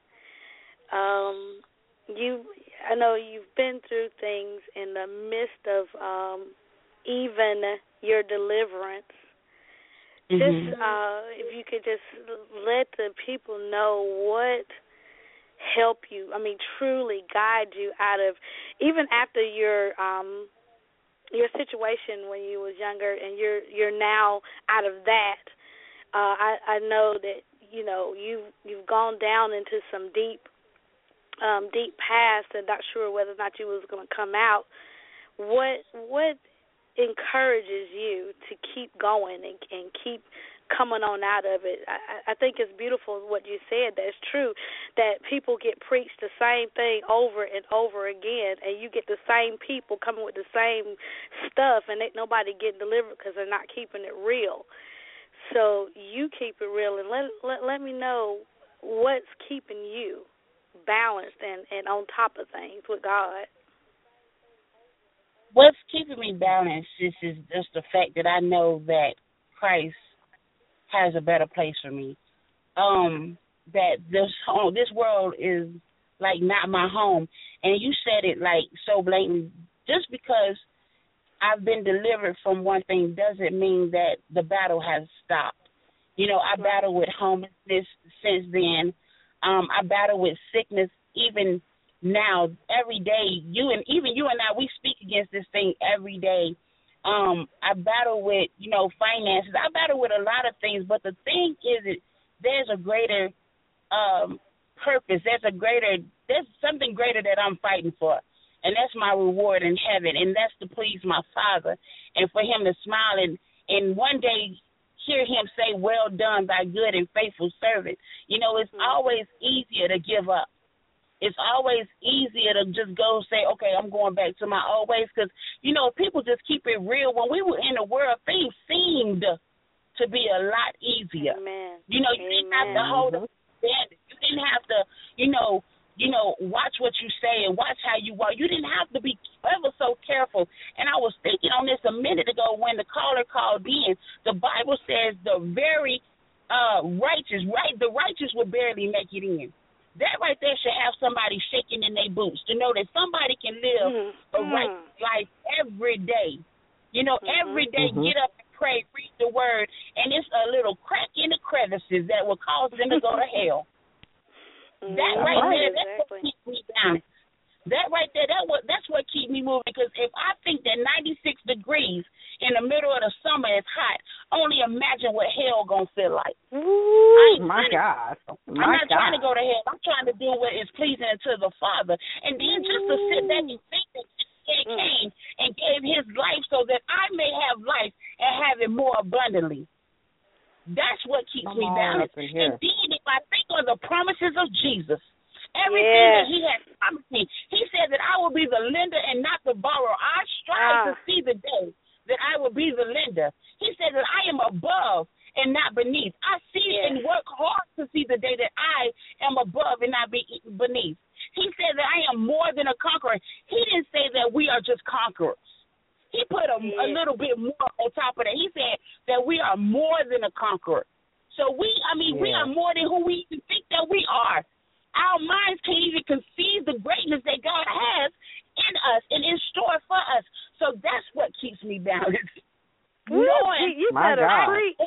I know you've been through things in the midst of even your deliverance. Just if you could just let the people know what helped you, truly guide you out of, even after your situation when you was younger, and you're now out of that. I know that you've gone down into some deep past, and not sure whether or not you was going to come out. What encourages you to keep going and keep coming on out of it? I think it's beautiful what you said. That's true, that people get preached the same thing over and over again, and you get the same people coming with the same stuff, and ain't nobody getting delivered because they're not keeping it real. So you keep it real, and let me know what's keeping you balanced and on top of things with God. What's keeping me balanced is just the fact that I know that Christ has a better place for me. That this world is like not my home. And you said it like so blatantly. Just because I've been delivered from one thing doesn't mean that the battle has stopped. You know, I battle with homelessness since then. I battle with sickness even now, every day. You and I, we speak against this thing every day. I battle with, finances. I battle with a lot of things, but the thing is, there's a greater purpose. There's something greater that I'm fighting for, and that's my reward in heaven, and that's to please my Father, and for Him to smile and one day hear Him say, "Well done, thy good and faithful servant." It's always easier to give up. It's always easier to just go say, okay, I'm going back to my old ways, because, people just keep it real. When we were in the world, things seemed to be a lot easier. Amen. You didn't have to hold up standards. You didn't have to, watch what you say and watch how you walk. You didn't have to be ever so careful. And I was thinking on this a minute ago when the caller called in. The Bible says the very righteous, the righteous will barely make it in. That right there should have somebody shaking in their boots to know that somebody can live a right life every day. Every day get up and pray, read the word, and it's a little crack in the crevices that will cause them to go to hell. That right there, that's what keeps me down. That right there, that's what keeps me moving, because if I think that 96 degrees in the middle of the summer is hot, only imagine what hell going to feel like. My God. I'm not trying to go to hell. I'm trying to do what is pleasing to the Father. And then just to sit back and think that He came and gave His life so that I may have life and have it more abundantly. That's what keeps me balanced. And then if I think of the promises of Jesus, everything that He has promised me, He said that I will be the lender and not the borrower. I strive to see the day that I will be the lender. He said that I am above and not beneath. I see and work hard to see the day that I am above and not beneath. He said that I am more than a conqueror. He didn't say that we are just conquerors. He put a little bit more on top of that. He said that we are more than a conqueror. So we are more than who we even think that we are. Our minds can't even conceive the greatness that God has in us and in store for us. So that's what keeps me balanced. Knowing you better preach.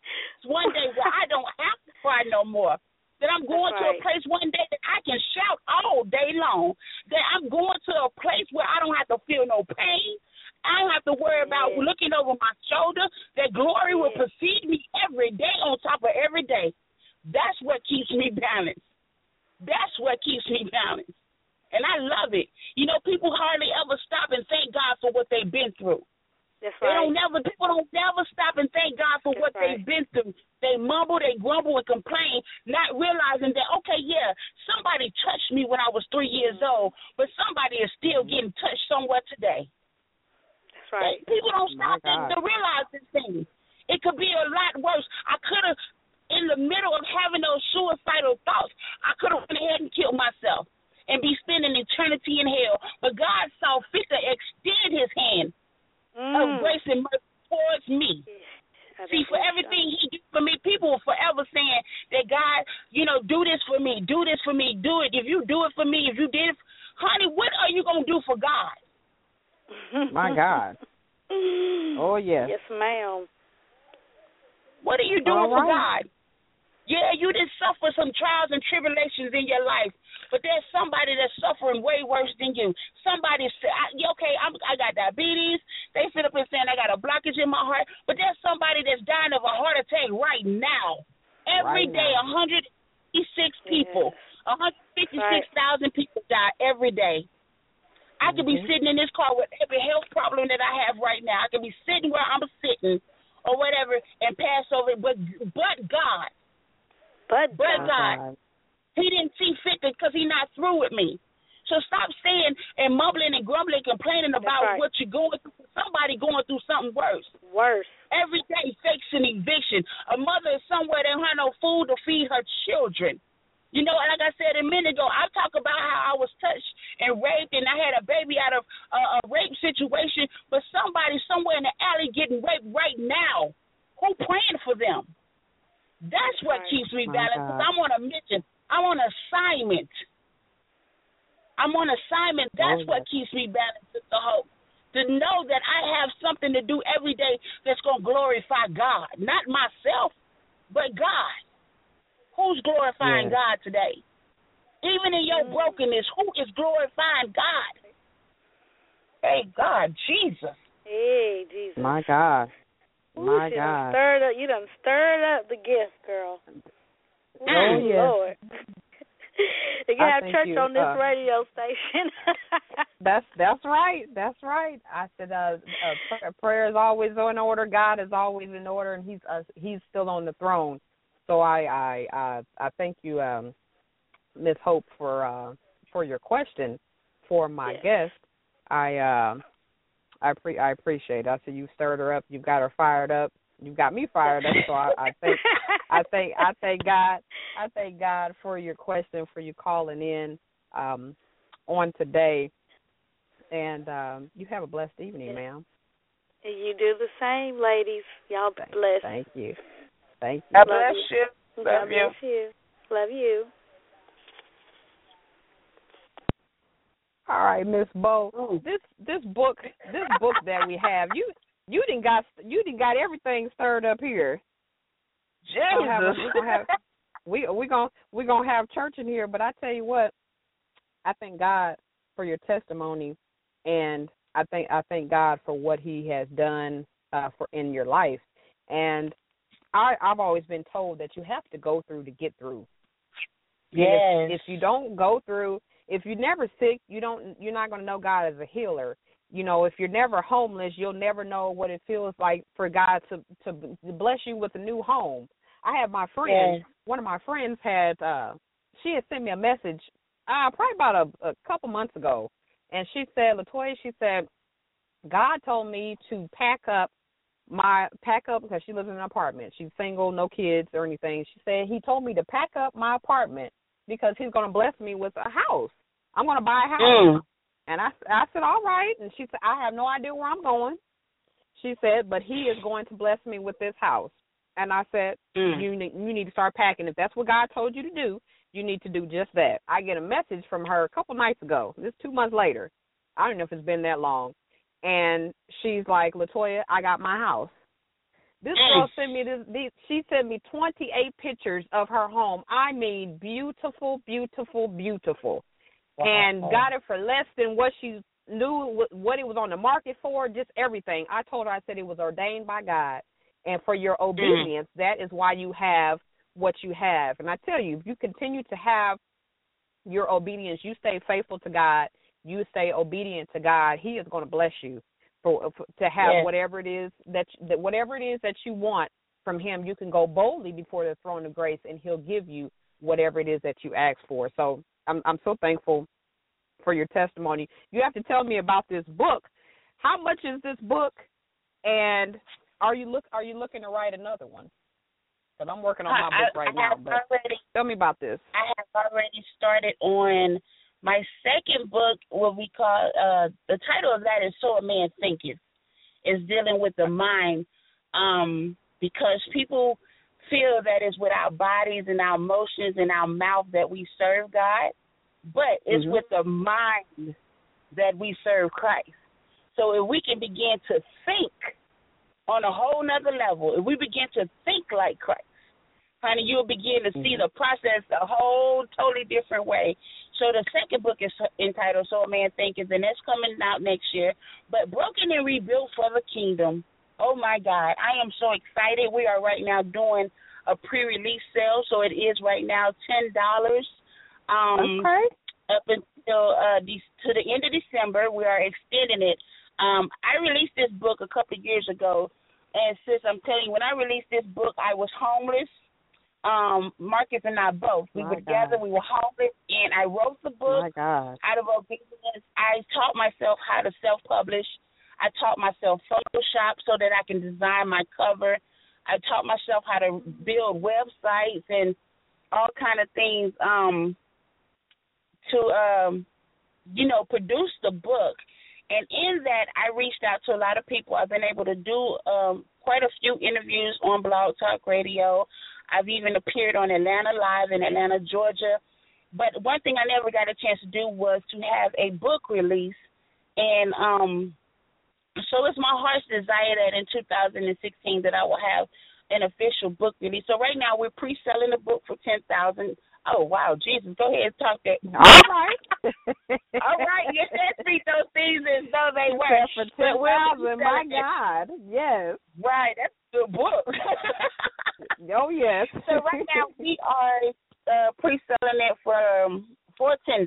One day where I don't have to cry no more. That I'm going to a place one day that I can shout all day long. That I'm going to a place where I don't have to feel no pain. I don't have to worry about looking over my shoulder. That glory will precede me every day on top of every day. That's what keeps me balanced. That's what keeps me balanced. And I love it. People hardly ever stop and thank God for what they've been through. That's right. People don't never stop and thank God for what they've been through. They mumble, they grumble, and complain, not realizing that, somebody touched me when I was 3 years old, but somebody is still getting touched somewhere today. That's right. People don't stop to realize this thing. It could be a lot worse. I could have, in the middle of having those suicidal thoughts, I could have went ahead and killed myself and be spending eternity in hell. But God saw fit to extend His hand of grace and mercy towards me. See, for everything He did for me, people were forever saying that God, do this for me, do this for me, do it. If you do it for me, if you did it, honey, what are you going to do for God? My God. Oh, yes. Yes, ma'am. What are you doing for God? Yeah, you did suffer some trials and tribulations in your life, but there's somebody that's suffering way worse than you. Somebody said, I got diabetes. They sit up and saying I got a blockage in my heart, but there's somebody that's dying of a heart attack right now. Every day, 156 people, 156,000 people die every day. I could be sitting in this car with every health problem that I have right now. I could be sitting where I'm sitting or whatever and pass over, but God. But God, He didn't see fit because He's not through with me. So stop saying and mumbling and grumbling, complaining about what you're going through. Somebody going through something worse. Every day facing eviction. A mother is somewhere that don't have no food to feed her children. Like I said a minute ago, I talk about how I was touched and raped and I had a baby out of a rape situation, but somebody somewhere in the alley getting raped right now. Who praying for them? That's what keeps me balanced. Because I'm on a mission. I'm on assignment. That's what keeps me balanced with the hope. To know that I have something to do every day that's going to glorify God. Not myself, but God. Who's glorifying God today? Even in your brokenness, who is glorifying God? Hey, God, Jesus. Hey, Jesus. My God. My you God. You done stirred up the gift, girl. Oh, yes. Lord. You can have church on this radio station. That's right. That's right. I said prayer is always in order. God is always in order, and He's still on the throne. So I thank you, Ms. Hope, for your question for my guest. I appreciate it. I said you stirred her up. You got her fired up. You got me fired up. So I thank God. I thank God for your question, for you calling in on today. And you have a blessed evening, ma'am. You do the same, ladies. Y'all be blessed. Thank you. Thank you. God bless you. God bless you. Love you. All right, Miss Bo. This book that we have, you done got everything stirred up here. Jesus. We're gonna have church in here, but I tell you what, I thank God for your testimony, and I thank God for what He has done in your life. And I've always been told that you have to go through to get through. Yes. If you don't go through, if you're never sick, you're not going to know God as a healer. You know, if you're never homeless, you'll never know what it feels like for God to bless you with a new home. I have my friend, one of my friends she had sent me a message probably about a couple months ago, and she said, LaToya, she said, God told me to pack up because she lives in an apartment. She's single, no kids or anything. She said He told me to pack up my apartment because He's going to bless me with a house. I'm going to buy a house. And I said, all right. And she said, I have no idea where I'm going. She said, but He is going to bless me with this house. And I said, you need to start packing. If that's what God told you to do, you need to do just that. I get a message from her a couple nights ago. This 2 months later. I don't know if it's been that long. And she's like, LaToya, I got my house. This girl sent me she sent me 28 pictures of her home. I mean, beautiful, beautiful, beautiful. And got it for less than what she knew, what it was on the market for, just everything. I told her, I said it was ordained by God. And for your obedience, that is why you have what you have. And I tell you, if you continue to have your obedience, you stay faithful to God, you stay obedient to God, He is going to bless you to have whatever it is that you want from Him. You can go boldly before the throne of grace, and He'll give you whatever it is that you ask for. So I'm so thankful for your testimony. You have to tell me about this book. How much is this book? And are you looking to write another one? Because I'm working on my book right now. But tell me about this. I have already started on my second book, what we call, the title of that is So a Man Thinketh. It's dealing with the mind, because people feel that it's with our bodies and our emotions and our mouth that we serve God, but it's with the mind that we serve Christ. So if we can begin to think on a whole nother level, if we begin to think like Christ, honey, you'll begin to see the process a whole totally different way. So the second book is entitled So a Man Thinketh, and that's coming out next year. But Broken and Rebuilt for the Kingdom. Oh, my God. I am so excited. We are right now doing a pre-release sale, so it is right now $10. Up until to the end of December. We are extending it. I released this book a couple of years ago, and sis, I'm telling you, when I released this book, I was homeless. Marcus and I both. We were together. We were homeless, and I wrote the book out of obedience. I taught myself how to self-publish. I taught myself Photoshop so that I can design my cover. I taught myself how to build websites and all kind of things to produce the book. And in that, I reached out to a lot of people. I've been able to do quite a few interviews on Blog Talk Radio. I've even appeared on Atlanta Live in Atlanta, Georgia. But one thing I never got a chance to do was to have a book release. And so it's my heart's desire that in 2016 that I will have an official book release. So right now we're pre-selling the book for $10,000. Oh, wow, Jesus, go ahead and talk that. All right. All right, you said speak those things as though they were. For $10,000, my God, yes. Right, that's the book. Oh, yes. So right now we are pre-selling it for $10.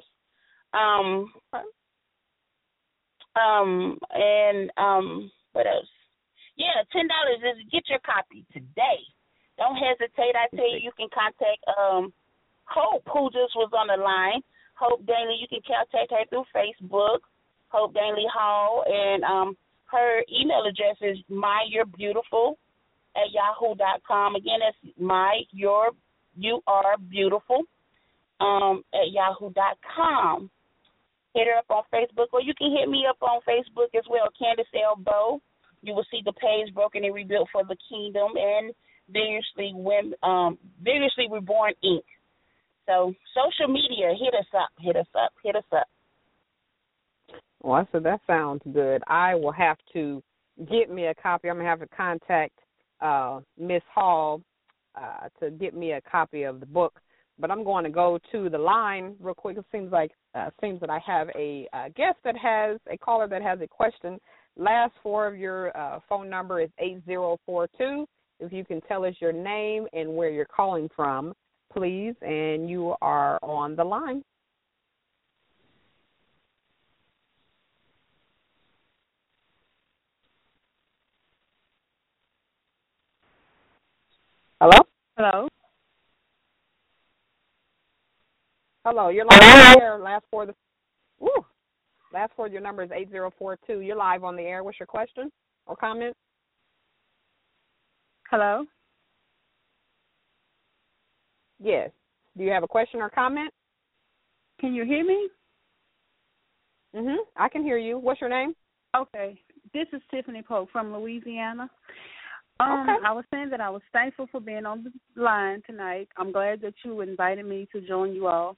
What else? Yeah, $10 is get your copy today. Don't hesitate. I tell you, you can contact Hope, who just was on the line. Hope Dainley, you can contact her through Facebook, Hope Dainley Hall, and her email address is myyourbeautiful@yahoo.com. Again, that's myyourbeautiful@yahoo.com. Hit her up on Facebook, or you can hit me up on Facebook as well, Candace L. Bow. You will see the page Broken and Rebuilt for the Kingdom and Vigorously Reborn Inc. So social media, hit us up. Well, I said that sounds good. I will have to get me a copy. I'm going to have to contact Miss Hall to get me a copy of the book. But I'm going to go to the line real quick. It seems that I have a guest that has a caller that has a question. Last four of your phone number is 8042. If you can tell us your name and where you're calling from, please, and you are on the line. Hello? Hello? Hello, you're live on the air. Last four of your number is 8042. You're live on the air. What's your question or comment? Hello? Yes. Do you have a question or comment? Can you hear me? I can hear you. What's your name? Okay. This is Tiffany Polk from Louisiana. Okay. I was saying that I was thankful for being on the line tonight. I'm glad that you invited me to join you all.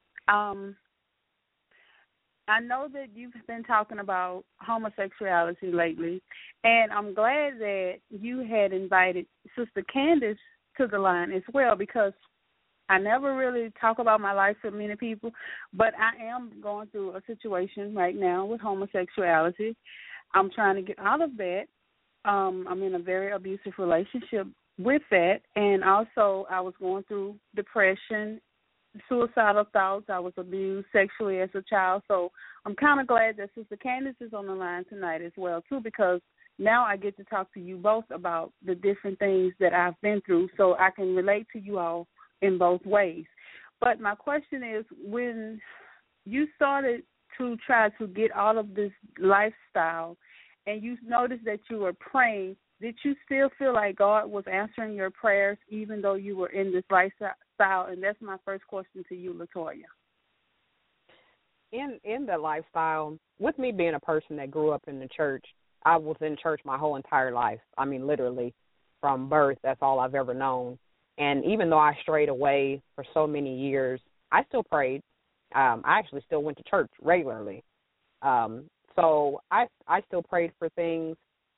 I know that you've been talking about homosexuality lately, and I'm glad that you had invited Sister Candace to the line as well, because I never really talk about my life with many people, but I am going through a situation right now with homosexuality. I'm trying to get out of that. I'm in a very abusive relationship with that, and also I was going through depression, suicidal thoughts. I was abused sexually as a child, so I'm kind of glad that Sister Candace is on the line tonight as well, too, because now I get to talk to you both about the different things that I've been through, so I can relate to you all in both ways. But my question is, when you started to try to get out of this lifestyle and you noticed that you were praying, did you still feel like God was answering your prayers even though you were in this lifestyle? And that's my first question to you, LaToya. In the lifestyle, with me being a person that grew up in the church, I was in church my whole entire life. I mean, literally from birth, that's all I've ever known. And even though I strayed away for so many years, I still prayed. I actually still went to church regularly. So I still prayed for things.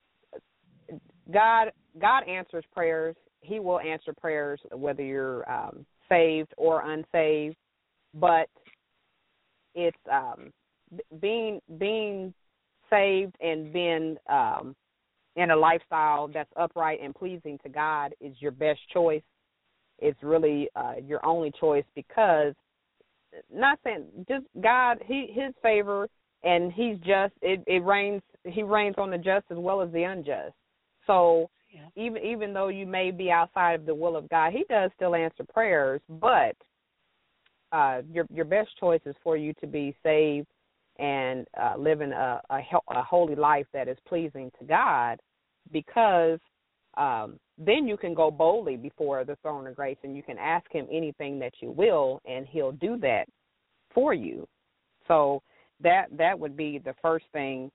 God answers prayers. He will answer prayers whether you're saved or unsaved. But it's being saved and being in a lifestyle that's upright and pleasing to God is your best choice. It's really your only choice, because not saying just God, His favor, and He's just. It reigns. He reigns on the just as well as the unjust. So even though you may be outside of the will of God, He does still answer prayers. But your best choice is for you to be saved and living a holy life that is pleasing to God, because then you can go boldly before the throne of grace and you can ask Him anything that you will, and He'll do that for you. So that would be the first thing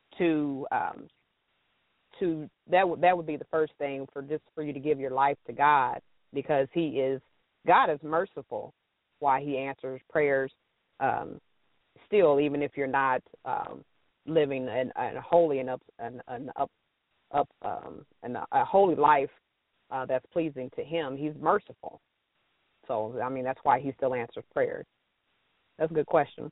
that would be the first thing for you to give your life to God, because God is merciful. Why He answers prayers still, even if you're not living a holy and a holy life that's pleasing to Him. He's merciful. So I mean, that's why He still answers prayers. That's a good question.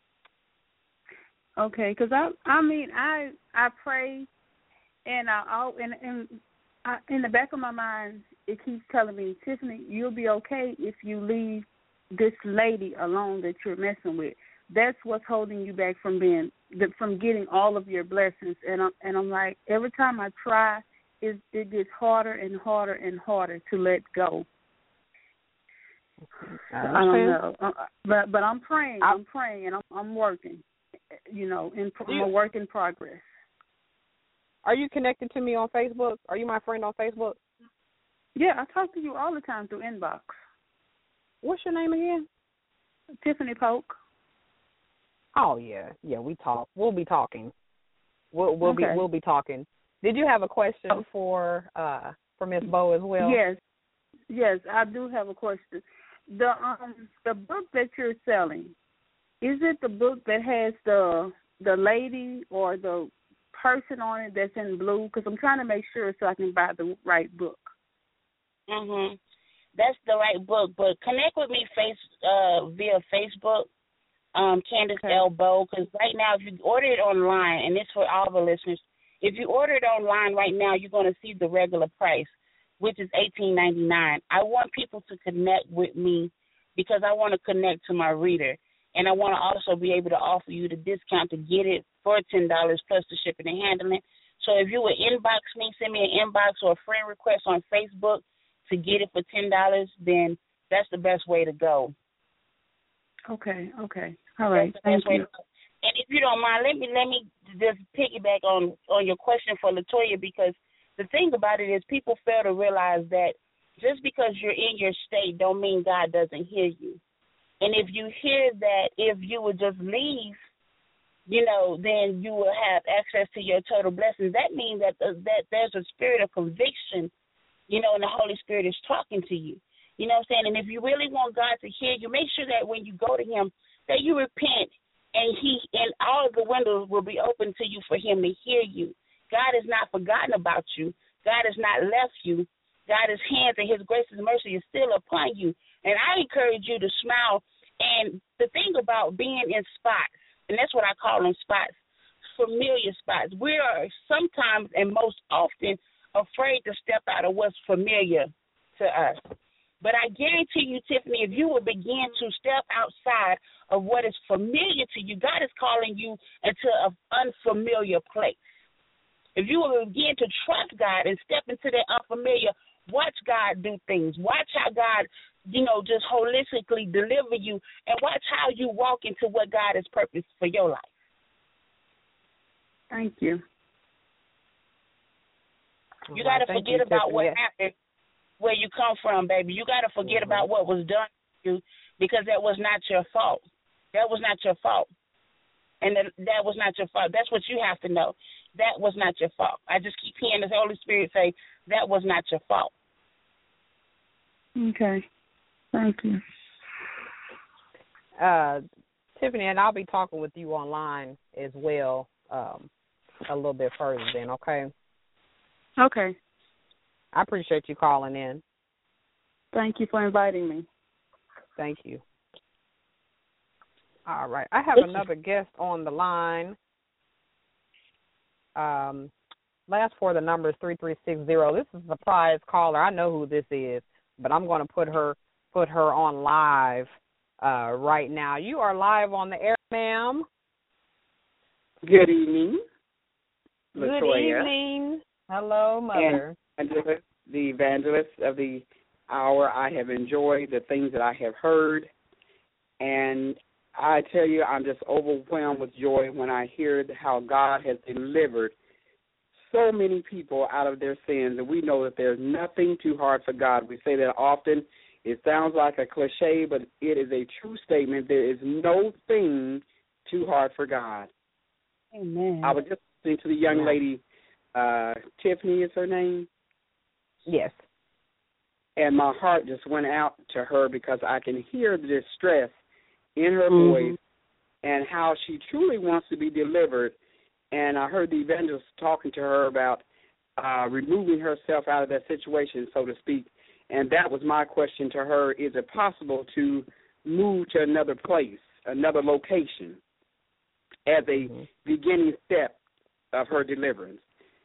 Okay, because I pray, and in the back of my mind, it keeps telling me, Tiffany, you'll be okay if you leave this lady alone that you're messing with. That's what's holding you back from getting all of your blessings. And I'm like, every time I try, it gets harder and harder and harder to let go. I don't know, but I'm praying. I'm praying, and I'm working. I'm a work in progress. Are you connected to me on Facebook? Are you my friend on Facebook? Yeah, I talk to you all the time through inbox. What's your name again? Tiffany Polk. Oh yeah, we talk. We'll be talking. We'll be talking. Did you have a question for Miss Bo as well? Yes, I do have a question. The book that you're selling, is it the book that has the lady or the person on it that's in blue? Because I'm trying to make sure so I can buy the right book. That's the right book, but connect with me via Facebook, Candace L. Bo, because right now if you order it online, and it's for all the listeners, if you order it online right now, you're going to see the regular price, which is $18.99. I want people to connect with me because I want to connect to my reader, and I want to also be able to offer you the discount to get it for $10 plus the shipping and handling. So if you would inbox me, send me an inbox or a friend request on Facebook to get it for $10, then that's the best way to go. Okay. All right. Thank you. And if you don't mind, let me just piggyback on your question for Latoya, because the thing about it is people fail to realize that just because you're in your state don't mean God doesn't hear you. And if you hear that if you would just leave, then you will have access to your total blessings, that means that there's a spirit of conviction, and the Holy Spirit is talking to you. You know what I'm saying? And if you really want God to hear you, make sure that when you go to Him, that you repent, and all of the windows will be open to you for Him to hear you. God has not forgotten about you. God has not left you. God's hands and His grace and mercy is still upon you. And I encourage you to smile. And the thing about being in spots, and that's what I call them spots, familiar spots. We are sometimes and most often afraid to step out of what's familiar to us. But I guarantee you, Tiffany, if you will begin to step outside of what is familiar to you, God is calling you into an unfamiliar place. If you will begin to trust God and step into that unfamiliar, watch God do things. Watch how God, just holistically deliver you, and watch how you walk into what God has purposed for your life. Thank you. You got to forget about what happened, where you come from, baby. You got to forget about what was done to you, because that was not your fault. That was not your fault. And that was not your fault. That's what you have to know. That was not your fault. I just keep hearing the Holy Spirit say, that was not your fault. Okay. Thank you. Tiffany, and I'll be talking with you online as well a little bit further then, okay? Okay. I appreciate you calling in. Thank you for inviting me. Thank you. All right. I have another guest on the line. Last four of the number is 3360. This is a surprise caller. I know who this is, but I'm going to put her on live right now. You are live on the air, ma'am. Good evening, Latoya. Good evening. Hello, Mother. And the evangelist of the hour. I have enjoyed the things that I have heard, and I tell you, I'm just overwhelmed with joy when I hear how God has delivered so many people out of their sins, and we know that there's nothing too hard for God. We say that often. It sounds like a cliche, but it is a true statement. There is no thing too hard for God. Amen. I was just listening to the young lady, Tiffany is her name? Yes. And my heart just went out to her because I can hear the distress in her voice and how she truly wants to be delivered. And I heard the evangelist talking to her about removing herself out of that situation, so to speak. And that was my question to her. Is it possible to move to another place, another location, as a beginning step of her deliverance?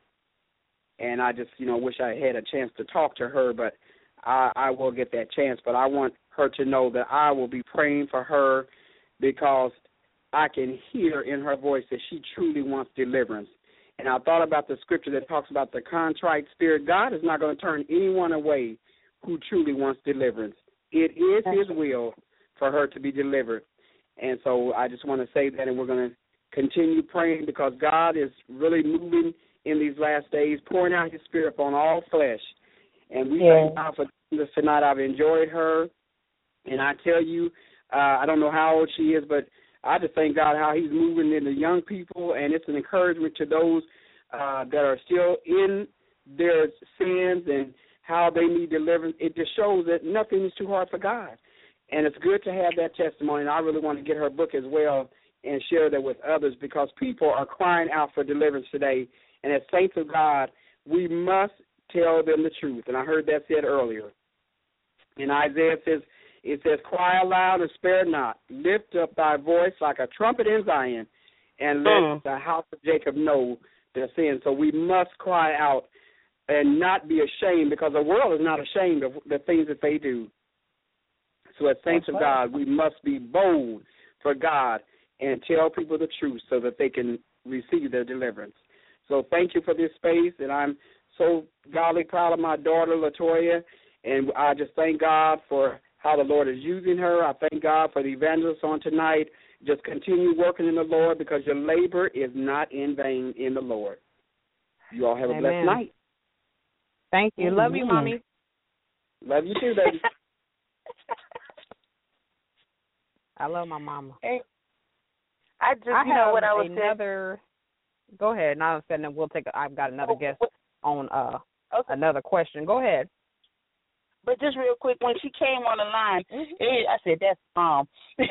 And I just, wish I had a chance to talk to her, but I will get that chance. But I want her to know that I will be praying for her because I can hear in her voice that she truly wants deliverance. And I thought about the scripture that talks about the contrite spirit. God is not going to turn anyone away who truly wants deliverance. It is his will for her to be delivered. And so I just want to say that, and we're going to continue praying because God is really moving in these last days, pouring out his spirit upon all flesh. And we thank God for this tonight. I've enjoyed her. And I tell you, I don't know how old she is, but I just thank God how he's moving in the young people, and it's an encouragement to those that are still in their sins and how they need deliverance. It just shows that nothing is too hard for God. And it's good to have that testimony, and I really want to get her book as well and share that with others because people are crying out for deliverance today. And as saints of God, we must tell them the truth. And I heard that said earlier. In Isaiah it says, cry aloud and spare not. Lift up thy voice like a trumpet in Zion, and let the house of Jacob know their sin. So we must cry out and not be ashamed because the world is not ashamed of the things that they do. So as saints of God, we must be bold for God and tell people the truth so that they can receive their deliverance. So thank you for this space, and I'm so godly proud of my daughter, LaToya, and I just thank God for how the Lord is using her. I thank God for the evangelist on tonight. Just continue working in the Lord because your labor is not in vain in the Lord. You all have a blessed night. Thank you. Love you, Mommy. Love you too, baby. I love my mama. Hey, I have what I was another. Saying. Go ahead. Now and then I've got another guest on another question. Go ahead. But just real quick, when she came on the line, I said, "That's Mom."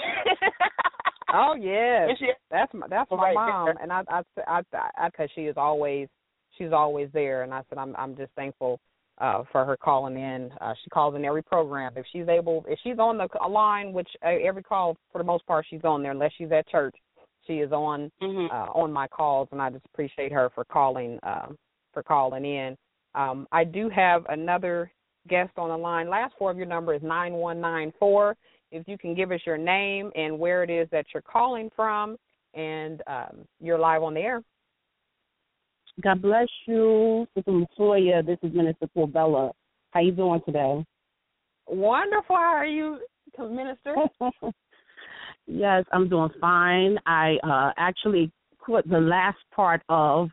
Oh yeah, that's my mom, there. and I because she's always there, and I said I'm just thankful for her calling in. She calls in every program if she's on the line, which every call for the most part she's on there unless she's at church. She is on my calls, and I just appreciate her for calling in. I do have another guest on the line. Last four of your number is 9194. If you can give us your name and where it is that you're calling from, and you're live on the air. God bless you, Sister LaToya. This is Minister Corbella. How you doing today? Wonderful. How are you, Minister? Yes, I'm doing fine. I actually caught the last part of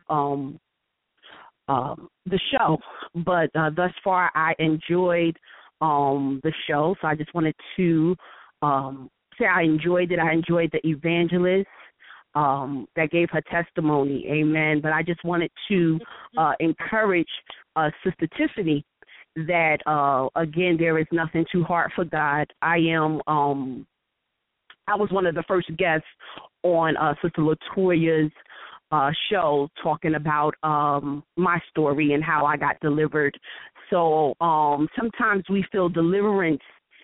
the show, but thus far I enjoyed the show, so I just wanted to say I enjoyed it. I enjoyed the evangelist that gave her testimony, amen. But I just wanted to encourage Sister Tiffany that, again, there is nothing too hard for God. I was one of the first guests on Sister LaToya's show talking about my story and how I got delivered. So sometimes we feel deliverance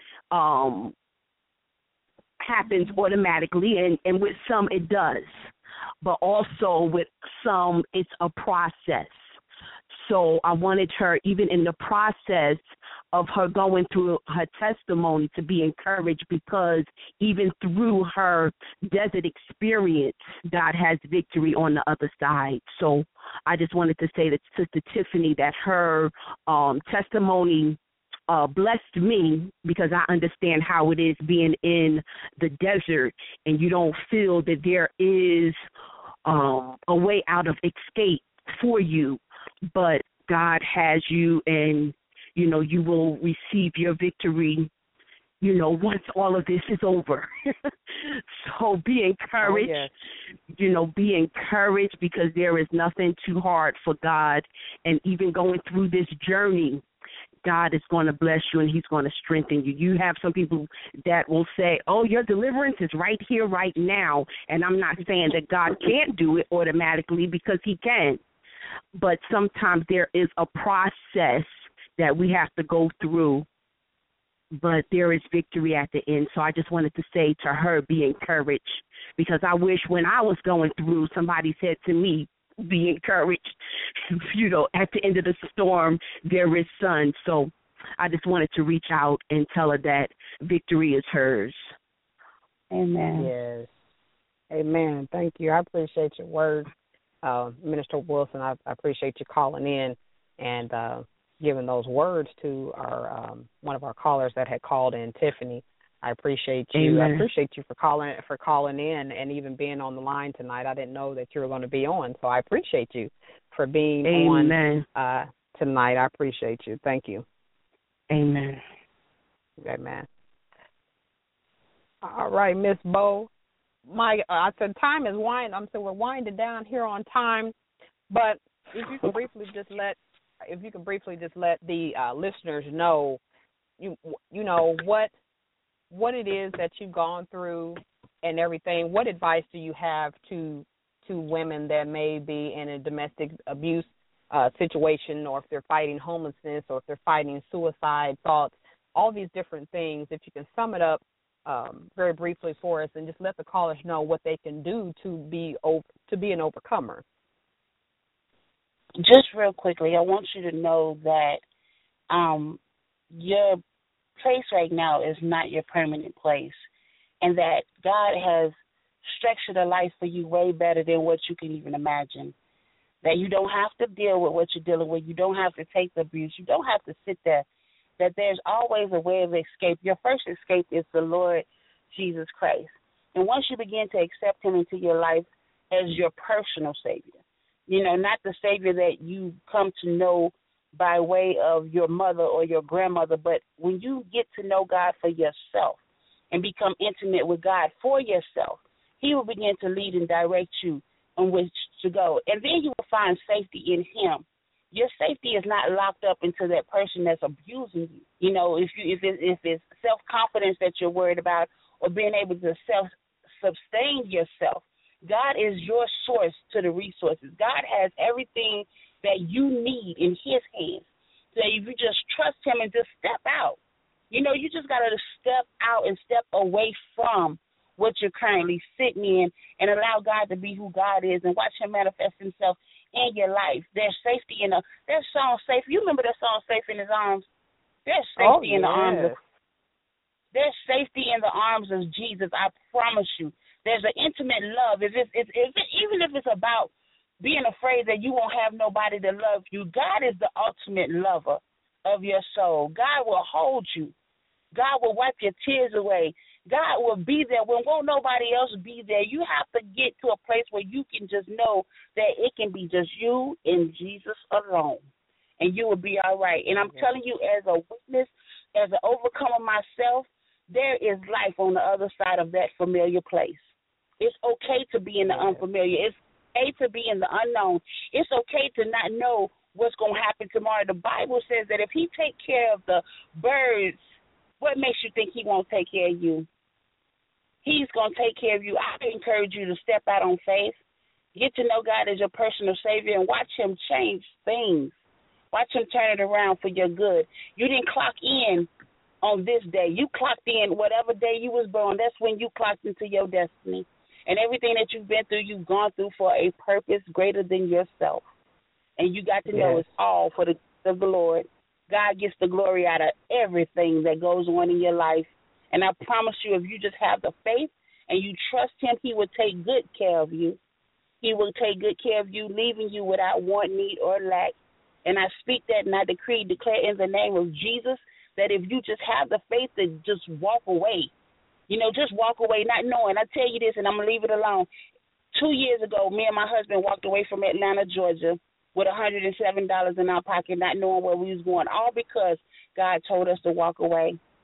happens automatically, and with some it does. But also with some it's a process. So I wanted her, even in the process of her going through her testimony, to be encouraged, because even through her desert experience, God has victory on the other side. So I just wanted to say to Sister Tiffany that her testimony blessed me, because I understand how it is being in the desert and you don't feel that there is a way out of escape for you, but God has you, and you know you will receive your victory once all of this is over. So be encouraged. Oh, yes. Be encouraged, because there is nothing too hard for God. And even going through this journey, God is going to bless you and he's going to strengthen you. You have some people that will say, oh, your deliverance is right here, right now. And I'm not saying that God can't do it automatically, because he can. But sometimes there is a process that we have to go through. But there is victory at the end. So I just wanted to say to her, be encouraged, because I wish when I was going through, somebody said to me, be encouraged. At the end of the storm, there is sun. So I just wanted to reach out and tell her that victory is hers. Amen. Yes. Amen. Thank you. I appreciate your words, Minister Wilson. I appreciate you calling in and giving those words to our one of our callers that had called in, Tiffany. I appreciate you. Amen. I appreciate you for calling in and even being on the line tonight. I didn't know that you were going to be on, so I appreciate you for being Amen. on tonight. I appreciate you. Thank you. Amen. Amen. All right, Miss Bo. I said time is winding. We're winding down here on time, but if you can briefly just let the listeners know, what it is that you've gone through and everything. What advice do you have to women that may be in a domestic abuse situation, or if they're fighting homelessness, or if they're fighting suicide thoughts, all these different things? If you can sum it up very briefly for us, and just let the callers know what they can do to be an overcomer. Just real quickly, I want you to know that your place right now is not your permanent place, and that God has structured a life for you way better than what you can even imagine. That you don't have to deal with what you're dealing with. You don't have to take the abuse. You don't have to sit there. That there's always a way of escape. Your first escape is the Lord Jesus Christ. And once you begin to accept him into your life as your personal Savior, not the Savior that you come to know by way of your mother or your grandmother, but when you get to know God for yourself and become intimate with God for yourself, he will begin to lead and direct you on which to go. And then you will find safety in him. Your safety is not locked up into that person that's abusing you. If it's self-confidence that you're worried about, or being able to self-sustain yourself, God is your source to the resources. God has everything that you need in his hands. So if you just trust him and just step out, you just got to step out and step away from what you're currently sitting in and allow God to be who God is and watch him manifest himself in your life. There's safety in that song, Safe. You remember that song, Safe in his Arms? There's safety in the arms of There's safety in the arms of Jesus, I promise you. There's an intimate love. Even if it's about being afraid that you won't have nobody to love you, God is the ultimate lover of your soul. God will hold you. God will wipe your tears away. God will be there when won't nobody else be there. You have to get to a place where you can just know that it can be just you and Jesus alone, and you will be all right. And I'm telling you, as a witness, as an overcomer myself, there is life on the other side of that familiar place. It's okay to be in the unfamiliar. It's okay to be in the unknown. It's okay to not know what's going to happen tomorrow. The Bible says that if he take care of the birds, what makes you think he won't take care of you? He's going to take care of you. I encourage you to step out on faith. Get to know God as your personal Savior and watch him change things. Watch him turn it around for your good. You didn't clock in on this day. You clocked in whatever day you was born. That's when you clocked into your destiny. And everything that you've been through, you've gone through for a purpose greater than yourself. And you got to know it's all for the good of the Lord. God gets the glory out of everything that goes on in your life. And I promise you, if you just have the faith and you trust him, he will take good care of you. He will take good care of you, leaving you without want, need, or lack. And I speak that and I decree, declare in the name of Jesus that if you just have the faith to just walk away, just walk away, not knowing. I tell you this, and I'm going to leave it alone. 2 years ago, me and my husband walked away from Atlanta, Georgia, with $107 in our pocket, not knowing where we was going, all because God told us to walk away.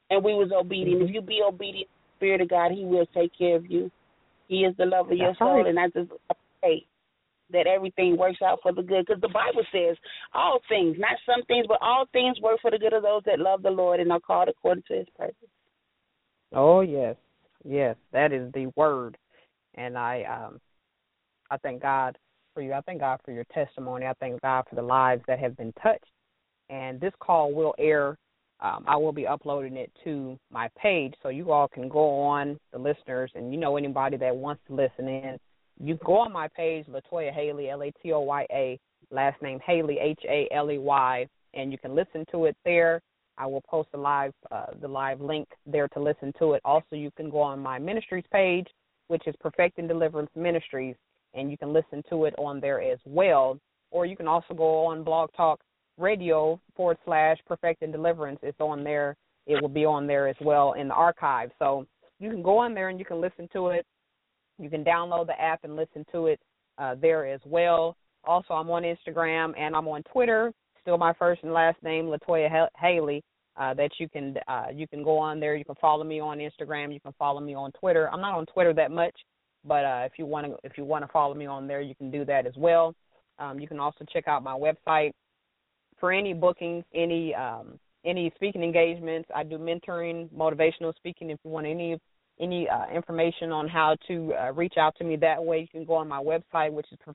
and we was obedient. If you be obedient to the Spirit of God, He will take care of you. He is the love of your soul, and I just pray that everything works out for the good, because the Bible says all things, not some things, but all things work for the good of those that love the Lord and are called according to His purpose. Oh, yes. Yes, that is the word. And I thank God for you. I thank God for your testimony. I thank God for the lives that have been touched. And this call will air. I will be uploading it to my page, so you all can go on, the listeners, and anybody that wants to listen in. You can go on my page, Latoya Haley, Latoya, last name Haley, Haley, and you can listen to it there. I will post the live link there to listen to it. Also, you can go on my ministries page, which is Perfecting Deliverance Ministries, and you can listen to it on there as well. Or you can also go on Blog Talk Radio /Perfecting Deliverance. It's on there. It will be on there as well in the archive. So you can go on there and you can listen to it. You can download the app and listen to it there as well. Also, I'm on Instagram and I'm on Twitter. Still my first and last name, Latoya Haley. That you can go on there. You can follow me on Instagram. You can follow me on Twitter. I'm not on Twitter that much, but if you want to follow me on there, you can do that as well. You can also check out my website for any bookings, any speaking engagements. I do mentoring, motivational speaking. If you want any information on how to reach out to me that way, you can go on my website, which is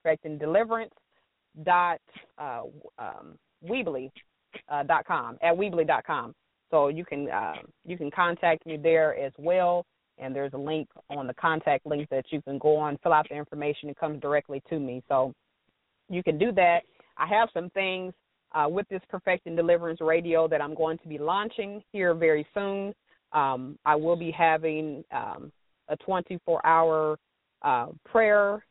perfectingdeliverance.weebly.com. So you can contact me there as well, and there's a link on the contact link that you can go on, fill out the information, it comes directly to me. So you can do that. I have some things with this Perfecting Deliverance Radio that I'm going to be launching here very soon. I will be having a 24-hour prayer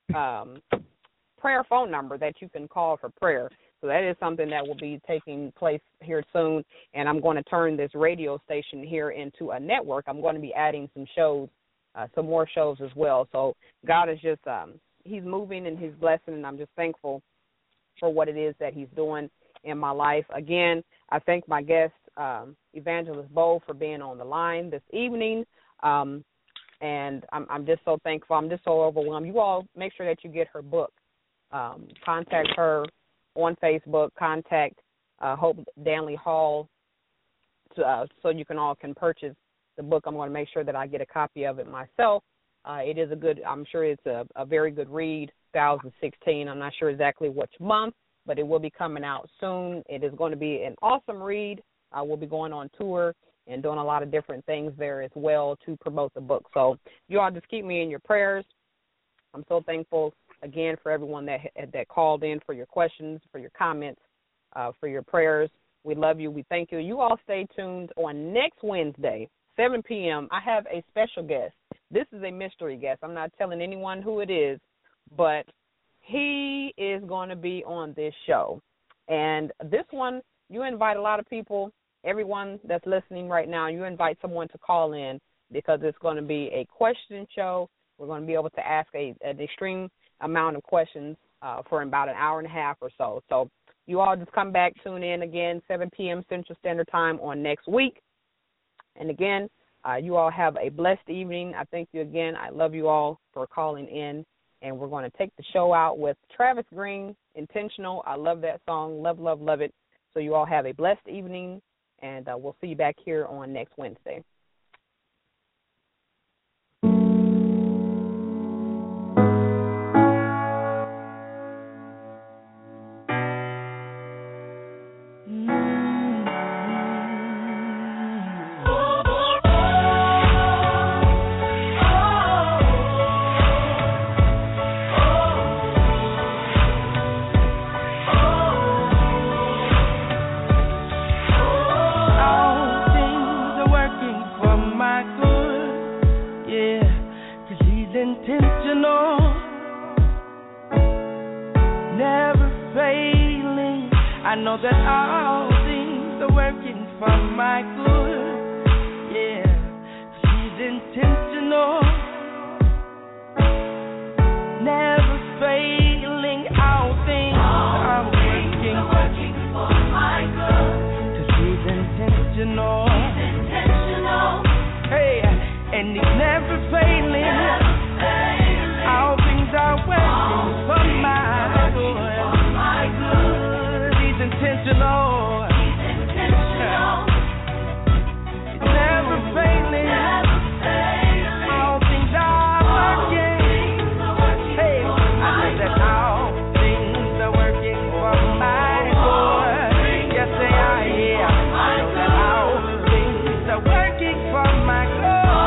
phone number that you can call for prayer. So that is something that will be taking place here soon, and I'm going to turn this radio station here into a network. I'm going to be adding some shows, some more shows as well. So God is just, He's moving and He's blessing, and I'm just thankful for what it is that He's doing in my life. Again, I thank my guest, Evangelist Bo, for being on the line this evening, and I'm just so thankful. I'm just so overwhelmed. You all make sure that you get her book. Contact her on Facebook. Contact Hope Danley Hall so you can purchase the book. I'm going to make sure that I get a copy of it myself. It is I'm sure it's a very good read, 2016. I'm not sure exactly which month, but it will be coming out soon. It is going to be an awesome read. I will be going on tour and doing a lot of different things there as well to promote the book. So you all just keep me in your prayers. I'm so thankful, again, for everyone that called in, for your questions, for your comments, for your prayers. We love you. We thank you. You all stay tuned on next Wednesday, 7 p.m. I have a special guest. This is a mystery guest. I'm not telling anyone who it is, but he is going to be on this show. And this one, you invite a lot of people, everyone that's listening right now, you invite someone to call in because it's going to be a question show. We're going to be able to ask an extreme amount of questions for about an hour and a half or so. So you all just come back, tune in again, 7 p.m. Central Standard Time on next week. And again, you all have a blessed evening. I thank you again. I love you all for calling in. And we're going to take the show out with Travis Green, Intentional. I love that song. Love, love, love it. So you all have a blessed evening, and we'll see you back here on next Wednesday. I know that all things are working for my good. Yeah, she's intentional, never failing. All things are working for my good. 'Cause she's intentional. never failing. All things are working for my good. He's intentional. He's never failing. All things are working. Hey, I know that all things are working for my good. Yes, they are. Yeah, I know that all things are working for my good.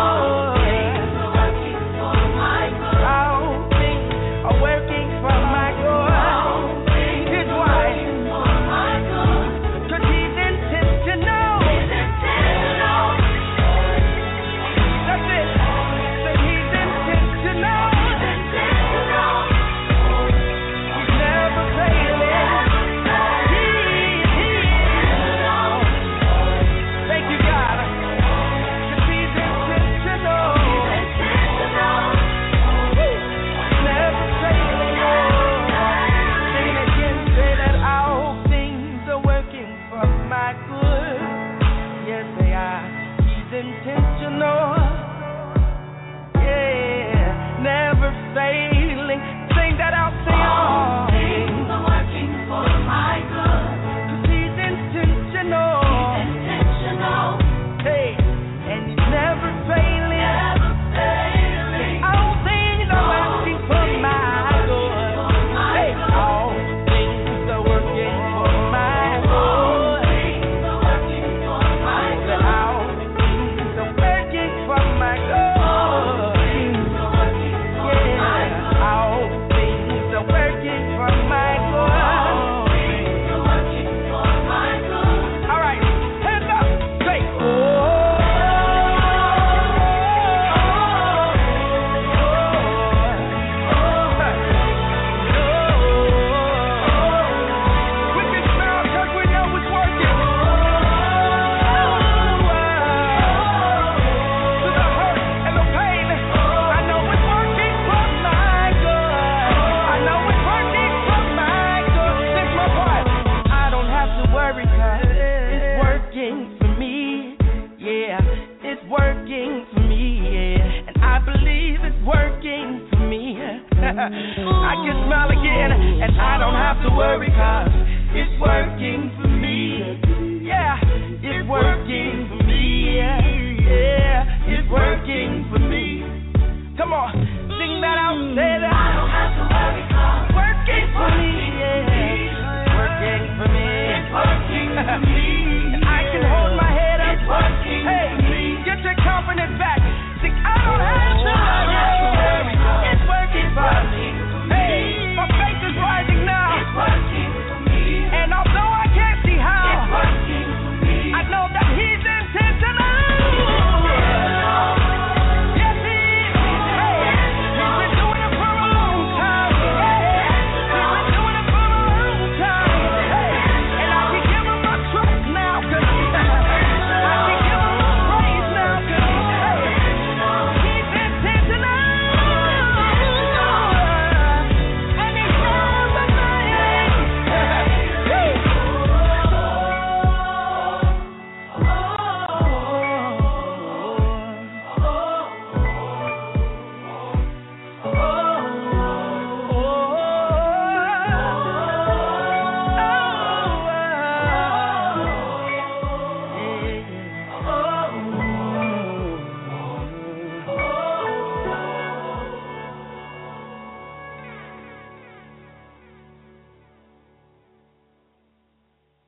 I can smile again, and I don't have to worry, 'cause it's working for me. Yeah, it's working for me. Yeah.